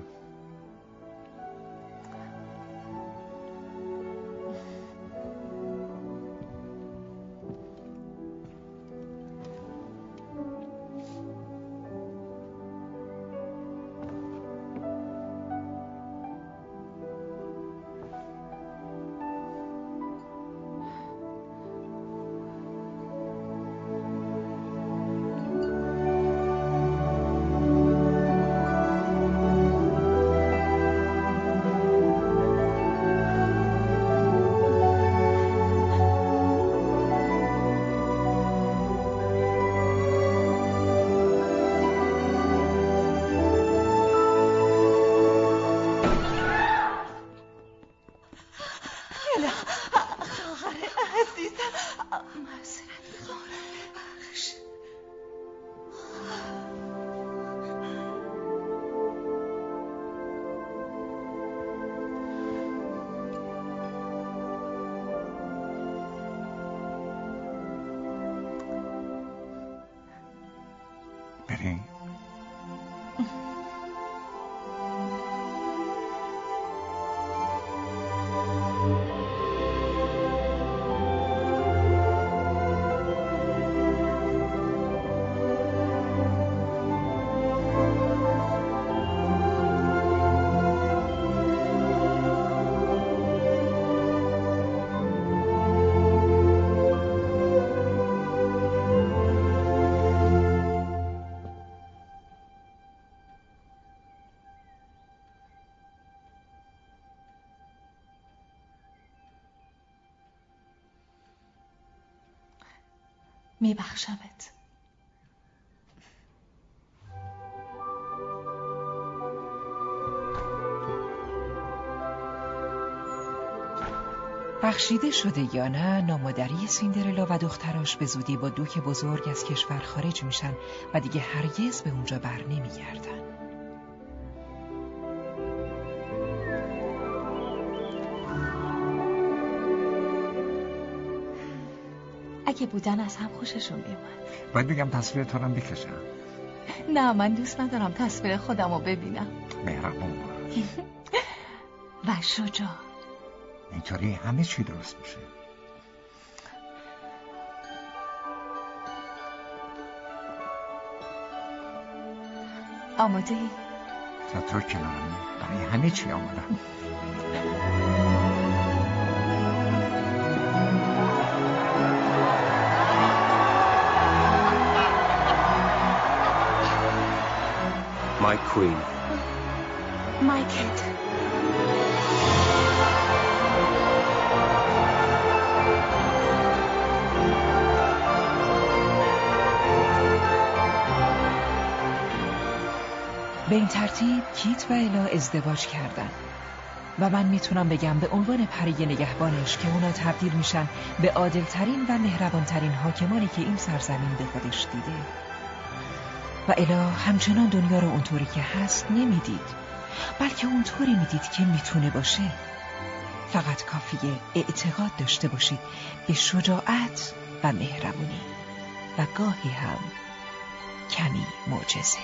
میبخشمت. بخشیده شده یا نه، نامادری سیندرلا و دختراش به زودی با دوک بزرگ از کشور خارج میشن و دیگه هرگز به اونجا بر نمیگردن. اگه بودن از هم خوششون میومد. باید بگم تصویر تو رو بکشم. نه، من دوست ندارم تصویر خودم رو ببینم. مهربون باش. و شجاع. اینطوری همه چی درست میشه. آماده ای؟ تا تو کنارم برای همه چی آمادم. My queen. My kid. به این ترتیب کیت و الا ازدواج کردن و من میتونم بگم به عنوان پری نگهبانش که اونا تبدیل میشن به عادلترین و مهربانترین حاکمانی که این سرزمین به خودش دیده. و الا همچنان دنیا رو اونطوری که هست نمیدید، بلکه اونطوری میدید که میتونه باشه. فقط کافیه اعتقاد داشته باشید به شجاعت و مهربونی و گاهی هم کمی معجزه.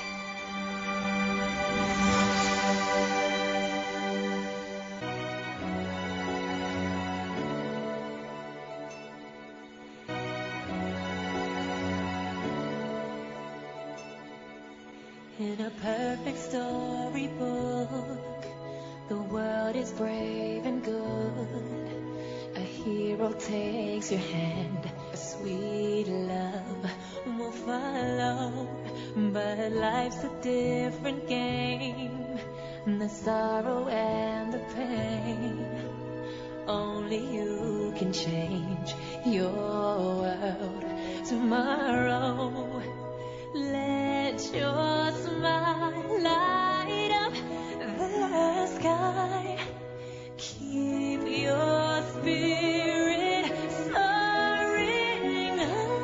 In a perfect storybook, the world is brave and good. A hero takes your hand, a sweet love will follow. But life's a different game, the sorrow and the pain. Only you can change your world tomorrow. Let your smile light up the sky. Keep your spirit soaring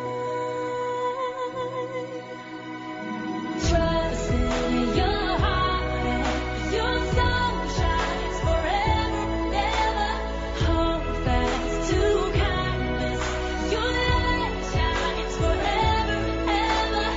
high. Trust in your heart, your soul shines forever and ever. Hold fast to kindness, your light shines forever and ever.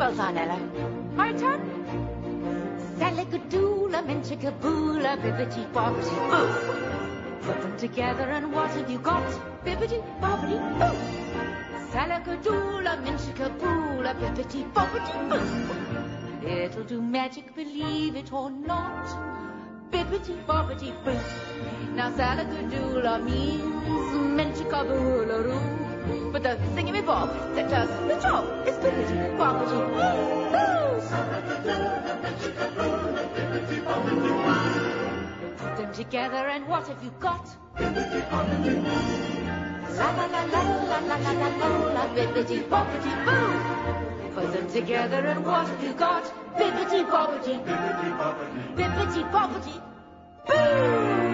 both on, Ella. My turn? Salagadoola, minchikaboola, bibbity bobbity boo. Put them together and what have you got? Bibbity bobbity boo. Salagadoola, minchikaboola, bibbity bobbity boo. It'll do magic, believe it or not. Bibbity bobbity boo. Now salagadoola means minchikaboola-roo. But the thingy bob that does the job is bibbity bobbity boo. Put them together and what have you got? La la la la la la la la la la bibbity bobbity boo. Put them together and what have you got? Bibbity bobbity bibbity bobbity boo.